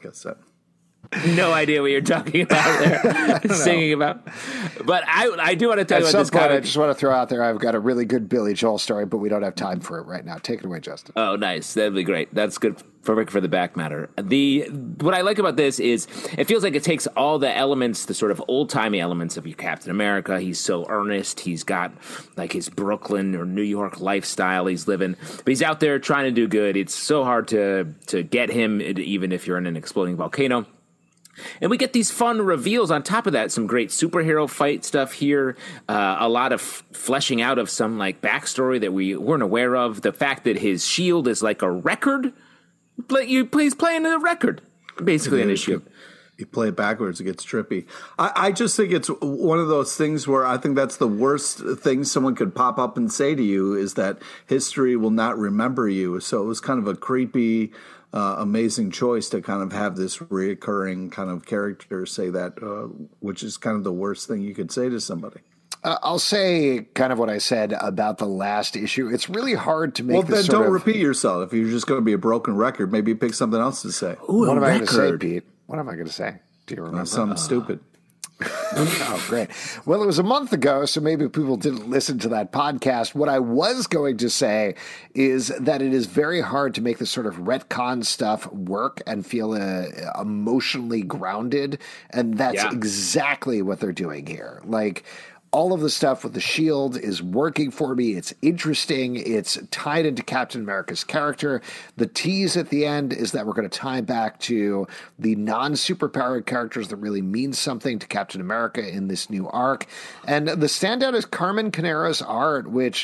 No idea what you're talking about there, singing about. But I do want to tell you about this point, comic. I just want to throw out there, I've got a really good Billy Joel story, but we don't have time for it right now. Take it away, Justin. Oh, nice. That'd be great. That's good. Perfect for the back matter. What I like about this is it feels like it takes all the elements, the sort of old-timey elements of your Captain America. He's so earnest. He's got like his Brooklyn or New York lifestyle he's living. But he's out there trying to do good. It's so hard to get him, even if you're in an exploding volcano. And we get these fun reveals on top of that. Some great superhero fight stuff here. A lot of fleshing out of some like backstory that we weren't aware of. The fact that his shield is like a record. He's playing a record, basically an issue. You play it backwards, it gets trippy. I just think it's one of those things where I think that's the worst thing someone could pop up and say to you is that history will not remember you. So it was kind of a creepy, amazing choice to kind of have this reoccurring kind of character say that, which is kind of the worst thing you could say to somebody. I'll say kind of what I said about the last issue. It's really hard to make. Well, then don't repeat yourself. If you're just going to be a broken record, maybe pick something else to say. Ooh, what am I going to say, Pete? What am I going to say? Do you remember? Something stupid. Oh, great. Well, it was a month ago, so maybe people didn't listen to that podcast. What I was going to say is that it is very hard to make this sort of retcon stuff work and feel emotionally grounded, and that's exactly what they're doing here. Like, all of the stuff with the shield is working for me. It's interesting. It's tied into Captain America's character. The tease at the end is that we're going to tie back to the non-superpowered characters that really mean something to Captain America in this new arc. And the standout is Carmen Carnero's art, which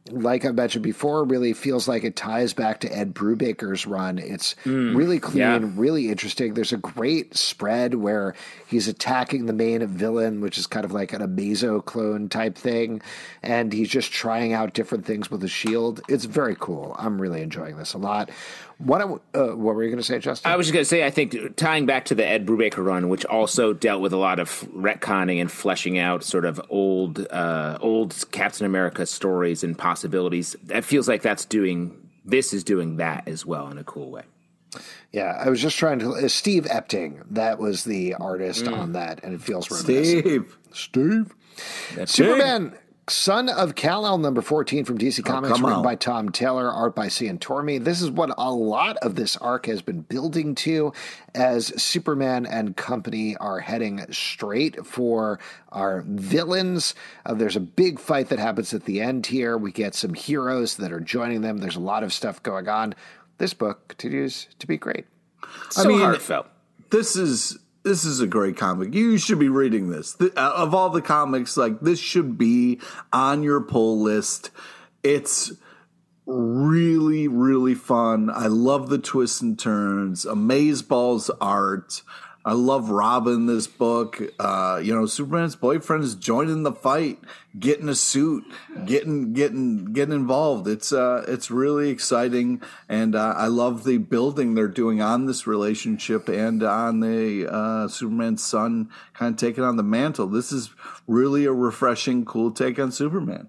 like I mentioned before, really feels like it ties back to Ed Brubaker's run. It's really clean, really interesting. There's a great spread where he's attacking the main villain, which is kind of like an Amazo clone type thing, and he's just trying out different things with his shield. It's very cool. I'm really enjoying this a lot. What were you going to say, Justin? I was just going to say, I think tying back to the Ed Brubaker run, which also dealt with a lot of retconning and fleshing out sort of old Captain America stories and possibilities, it feels like this is doing that as well in a cool way. Yeah, I was just trying to... Steve Epting, that was the artist on that, and it feels reminiscent. Steve. Superman... Son of Kal-El, number 14 from DC Comics, written by Tom Taylor, art by Cian Tormey. This is what a lot of this arc has been building to, as Superman and company are heading straight for our villains. There's a big fight that happens at the end here. We get some heroes that are joining them. There's a lot of stuff going on. This book continues to be great. Heartfelt. This is a great comic. You should be reading this. Of all the comics, like, this should be on your pull list. It's really, really fun. I love the twists and turns. Amazeballs art. I love Robin, this book. Superman's boyfriend is joining the fight, getting a suit, getting involved. It's really exciting, and I love the building they're doing on this relationship and on the Superman's son kind of taking on the mantle. This is really a refreshing, cool take on Superman.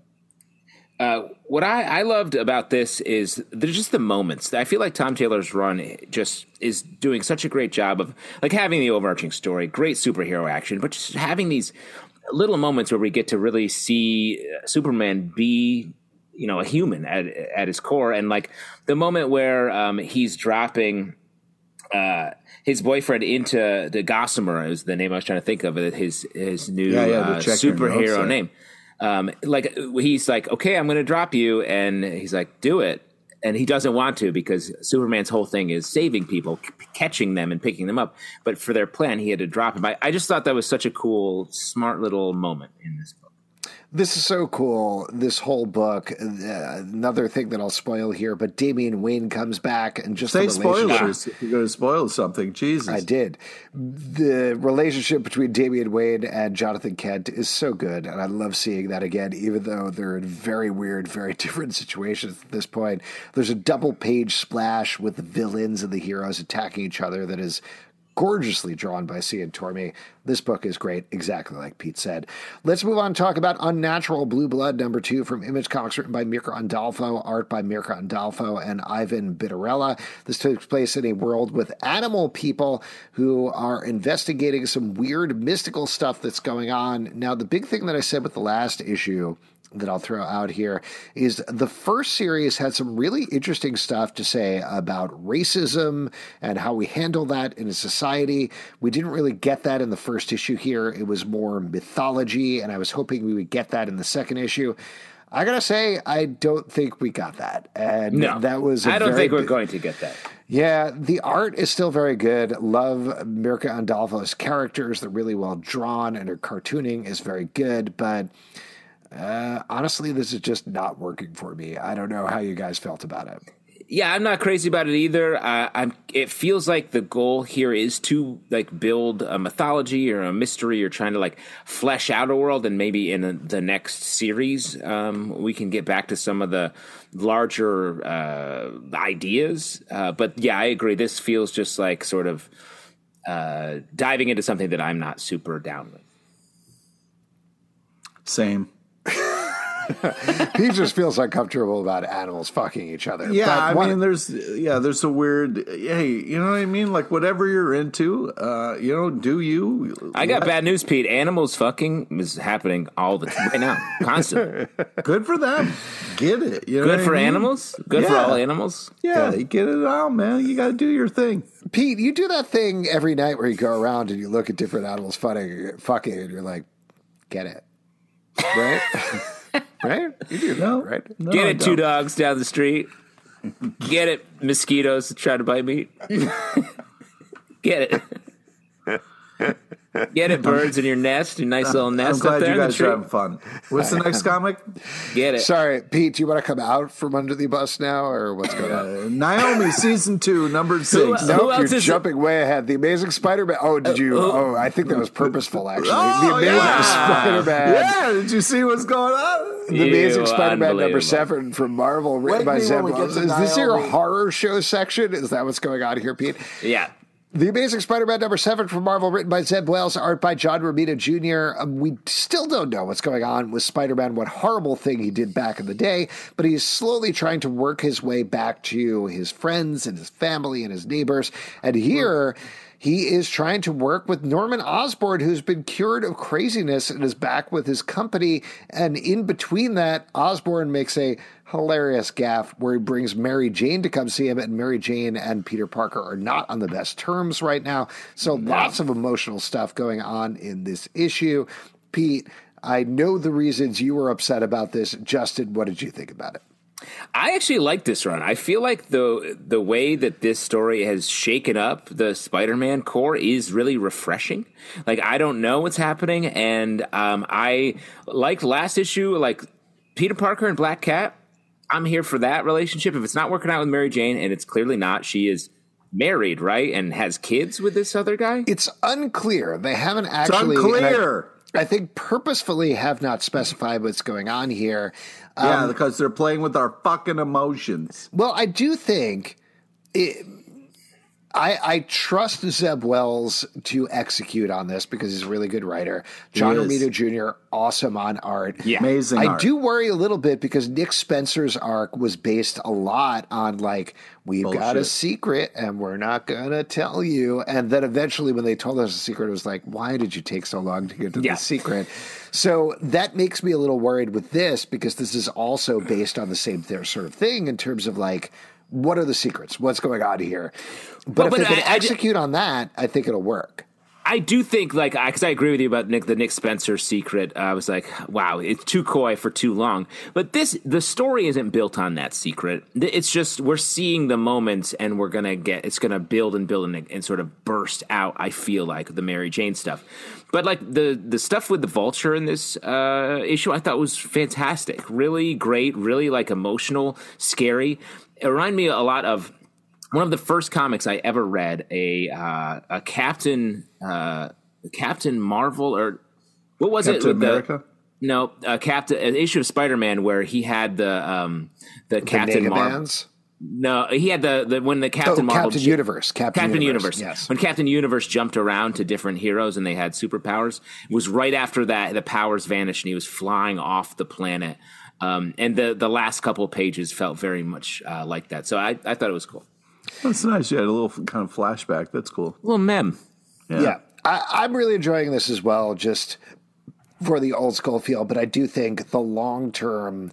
What I loved about this is there's just the moments. I feel like Tom Taylor's run just is doing such a great job of like having the overarching story, great superhero action, but just having these little moments where we get to really see Superman be, a human at his core. And like the moment where he's dropping his boyfriend into the Gossamer is the name I was trying to think of, his new superhero name. He's like, okay, I'm going to drop you. And he's like, do it. And he doesn't want to because Superman's whole thing is saving people, catching them and picking them up. But for their plan, he had to drop him. I just thought that was such a cool, smart little moment in this book. This is so cool, this whole book. Another thing that I'll spoil here, but Damian Wayne comes back and just say spoilers if you're going to spoil something. Jesus. I did. The relationship between Damian Wayne and Jonathan Kent is so good, and I love seeing that again, even though they're in very weird, very different situations at this point. There's a double-page splash with the villains and the heroes attacking each other that is gorgeously drawn by Cian Tormey. This book is great, exactly like Pete said. Let's move on and talk about Unnatural Blue Blood, number 2 from Image Comics, written by Mirka Andolfo, art by Mirka Andolfo and Ivan Bittarella. This takes place in a world with animal people who are investigating some weird mystical stuff that's going on. Now, the big thing that I said with the last issue that I'll throw out here is the first series had some really interesting stuff to say about racism and how we handle that in a society. We didn't really get that in the first issue here. It was more mythology, and I was hoping we would get that in the second issue. I gotta say, I don't think we got that. And no, that was I don't think we're going to get that. Yeah, the art is still very good. Love Mirka Andolfo's characters. They're really well drawn, and her cartooning is very good, but honestly, this is just not working for me. I don't know how you guys felt about it. Yeah, I'm not crazy about it either. It feels like the goal here is to like build a mythology or a mystery, or trying to like flesh out a world, and maybe in the next series we can get back to some of the larger ideas. But yeah, I agree. This feels just like sort of diving into something that I'm not super down with. Same. He just feels uncomfortable about animals fucking each other. Yeah, but there's a weird, hey, you know what I mean? Like, whatever you're into, do you. I got bad news, Pete. Animals fucking is happening all the time right now, constantly. Good for them. Get it. You know Good for animals? Good for all animals? Yeah, you get it out, man. You got to do your thing. Pete, you do that thing every night where you go around and you look at different animals fucking, and you're like, get it. Right? Right? You do that, right? No, get it, two dogs down the street. Get it, mosquitoes try to bite me. Get it. Get it, birds in your nest, your nice little nest. I'm glad up there you in the guys tree. are having fun. What's the next comic? Get it. Sorry, Pete, do you want to come out from under the bus now, or what's going on? Naomi, season 2, number 6. Who Nope, else you're is- jumping way ahead. The Amazing Spider-Man. Oh, did you? Oh, I think that was purposeful, actually. Oh, the Amazing yeah. Spider-Man. Yeah, did you see what's going on? The Amazing Ew, Spider-Man number unbelievable. 7 from Marvel, written Wake by me Zeb when we get Wells. to Is this your Naomi. horror show section? Is that what's going on here, Pete? Yeah. The Amazing Spider-Man number 7 from Marvel, written by Zeb Wells, art by John Romita Jr. We still don't know what's going on with Spider-Man, what horrible thing he did back in the day, but he's slowly trying to work his way back to his friends and his family and his neighbors. And here, he is trying to work with Norman Osborn, who's been cured of craziness and is back with his company. And in between that, Osborn makes a hilarious gaffe where he brings Mary Jane to come see him, and Mary Jane and Peter Parker are not on the best terms right now. So lots of emotional stuff going on in this issue. Pete, I know the reasons you were upset about this. Justin, what did you think about it? I actually like this run. I feel like the way that this story has shaken up the Spider-Man core is really refreshing. Like, I don't know what's happening, and I liked last issue, like Peter Parker and Black Cat. I'm here for that relationship. If it's not working out with Mary Jane, and it's clearly not, she is married, right, and has kids with this other guy. It's unclear. They haven't It's actually. unclear. I think purposefully have not specified what's going on here. Yeah, because they're playing with our fucking emotions. Well, I do think I trust Zeb Wells to execute on this because he's a really good writer. John is. Romita Jr., awesome on art. Yeah. Amazing I art. do worry a little bit because Nick Spencer's arc was based a lot on like, we've got a Bullshit. secret and we're not going to tell you. And then eventually when they told us the secret, it was like, why did you take so long to get to Yeah. the secret? So that makes me a little worried with this because this is also based on the same sort of thing in terms of like, what are the secrets? What's going on here? But Well, if they but can I- execute on that, I think it'll work. I do think, like, because I agree with you about the Nick Spencer secret. I was like, wow, it's too coy for too long. But the story isn't built on that secret. It's just we're seeing the moments, and it's gonna build and build and sort of burst out. I feel like the Mary Jane stuff, but like the stuff with the Vulture in this issue, I thought was fantastic, really great, really like emotional, scary. It reminded me a lot of one of the first comics I ever read, a Captain Marvel, or what was Captain it? America? An issue of Spider-Man where he had the Captain Marvel. Negabans? No, he had the when the Captain Marvel Captain Universe. Captain Universe. Yes. When Captain Universe jumped around to different heroes and they had superpowers, it was right after that the powers vanished and he was flying off the planet. And the last couple of pages felt very much like that. So I thought it was cool. That's nice. You had a little kind of flashback. That's cool. A little mem. Yeah. I'm really enjoying this as well, just for the old school feel. But I do think the long-term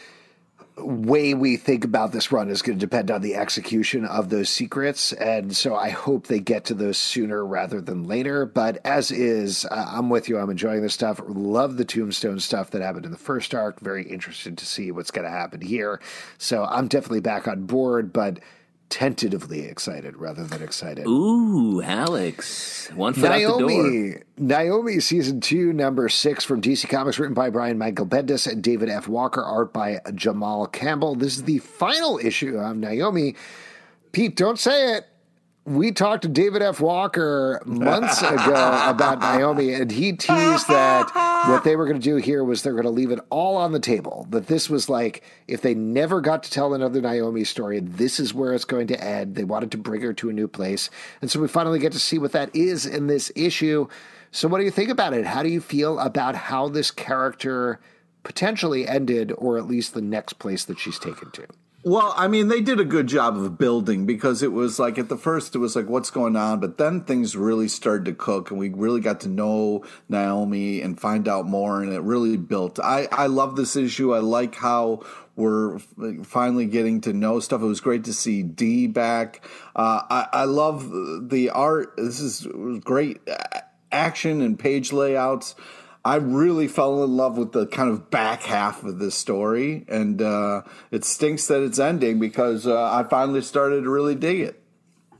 way we think about this run is going to depend on the execution of those secrets. And so I hope they get to those sooner rather than later. But as is, I'm with you. I'm enjoying this stuff. Love the Tombstone stuff that happened in the first arc. Very interested to see what's going to happen here. So I'm definitely back on board, but tentatively excited rather than excited. Ooh, Alex. One foot out the door. Naomi season 2, number 6 from DC Comics, written by Brian Michael Bendis and David F. Walker, art by Jamal Campbell. This is the final issue of Naomi. Pete, don't say it. We talked to David F. Walker months ago about Naomi, and he teased that what they were going to do here was they're going to leave it all on the table. That this was like, if they never got to tell another Naomi story, this is where it's going to end. They wanted to bring her to a new place. And so we finally get to see what that is in this issue. So what do you think about it? How do you feel about how this character potentially ended, or at least the next place that she's taken to? Well, I mean, they did a good job of building because it was like at the first it was like, what's going on? But then things really started to cook and we really got to know Naomi and find out more. And it really built. I love this issue. I like how we're finally getting to know stuff. It was great to see Dee back. I love the art. This is great action and page layouts. I really fell in love with the kind of back half of this story, and it stinks that it's ending because I finally started to really dig it.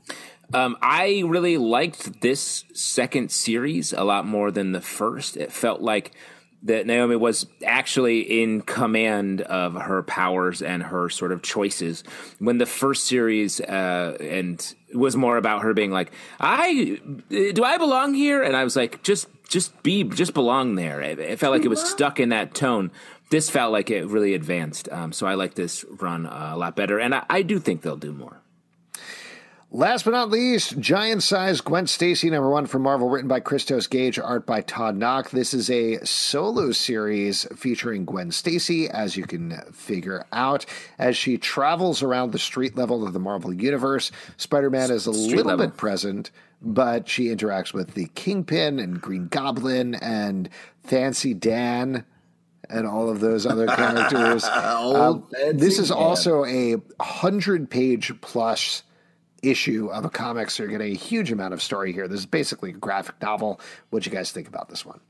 I really liked this second series a lot more than the first. It felt like that Naomi was actually in command of her powers and her sort of choices. When the first series and was more about her being like, do I belong here? And I was like, just belong there. It felt like it was stuck in that tone. This felt like it really advanced. So I like this run a lot better. And I do think they'll do more. Last but not least, Giant Size Gwen Stacy #1 from Marvel, written by Christos Gage, art by Todd Knock. This is a solo series featuring Gwen Stacy, as you can figure out, as she travels around the street level of the Marvel Universe. Spider-Man is a little bit present, but she interacts with the Kingpin and Green Goblin and Fancy Dan and all of those other characters. This is also a 100-page plus issue of a comic, so you're getting a huge amount of story here. This is basically a graphic novel. What'd you guys think about this one?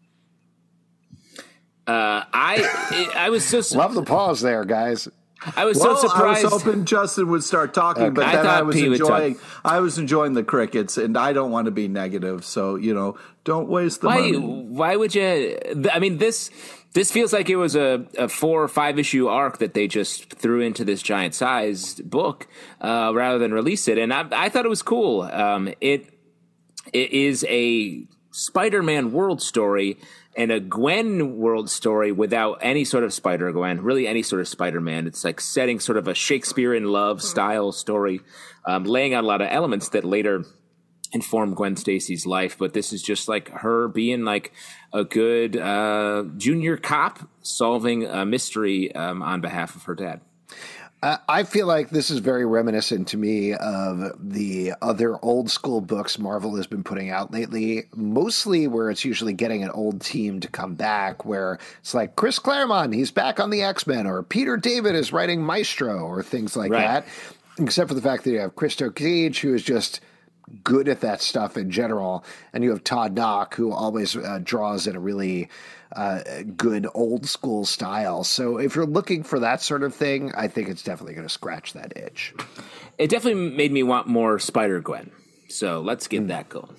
I was so love the pause there, guys. I was so surprised. I was hoping Justin would start talking, but then I was enjoying the crickets, and I don't want to be negative, so don't waste the money. Why would you? I mean, this feels like it was a 4 or 5 issue arc that they just threw into this giant-sized book rather than release it, and I thought it was cool. It is a Spider-Man world story and a Gwen world story without any sort of Spider-Gwen, really any sort of Spider-Man. It's like setting sort of a Shakespeare in Love style story, laying out a lot of elements that later inform Gwen Stacy's life. But this is just like her being like a good junior cop solving a mystery on behalf of her dad. I feel like this is very reminiscent to me of the other old school books Marvel has been putting out lately, mostly where it's usually getting an old team to come back, where it's like Chris Claremont, he's back on the X-Men, or Peter David is writing Maestro, or things like that, except for the fact that you have Christos Gage, who is just good at that stuff in general, and you have Todd Knock, who always draws in a really good old school style. So if you're looking for that sort of thing, I think it's definitely going to scratch that itch. It definitely made me want more Spider-Gwen. So let's get that going.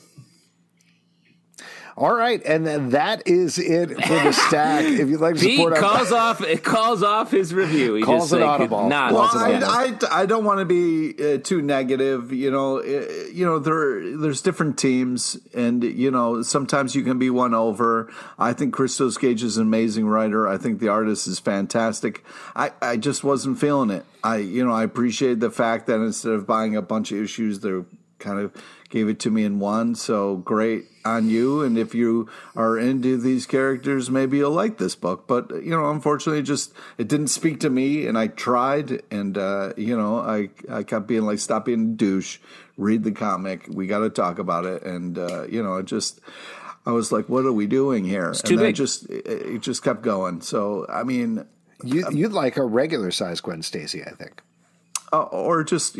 All right, and then that is it for the stack. If you'd like to support Pete calls off his review. He calls it audible. I don't want to be too negative. There's different teams, and sometimes you can be won over. I think Christos Gage is an amazing writer. I think the artist is fantastic. I just wasn't feeling it. I appreciate the fact that instead of buying a bunch of issues, they're kind of gave it to me in one. So great on you. And if you are into these characters, maybe you'll like this book. But, unfortunately, it didn't speak to me. And I tried. And, I kept being like, stop being a douche. Read the comic. We got to talk about it. And, I was like, what are we doing here? It's too big. It just kept going. So, I mean. You'd like a regular size Gwen Stacy, I think. Or just,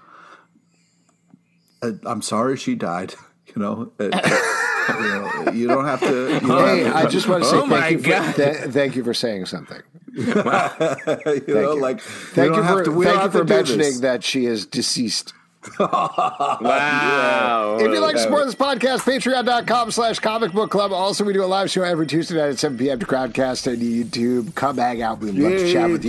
I'm sorry she died. You don't have to. I just want to say thank you for saying something. Thank you for mentioning that she is deceased. Wow. If you'd like to support this podcast, patreon.com/comic book club. Also, we do a live show every Tuesday night at 7 p.m. to Crowdcast on YouTube. Come hang out. We'd love to chat with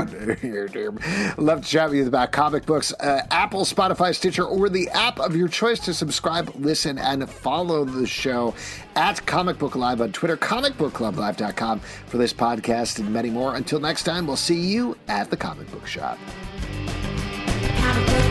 you about comic books. Apple, Spotify, Stitcher, or the app of your choice to subscribe, listen, and follow the show at Comic Book Live on Twitter, comicbookclublive.com for this podcast and many more. Until next time, we'll see you at the comic book shop. Comic book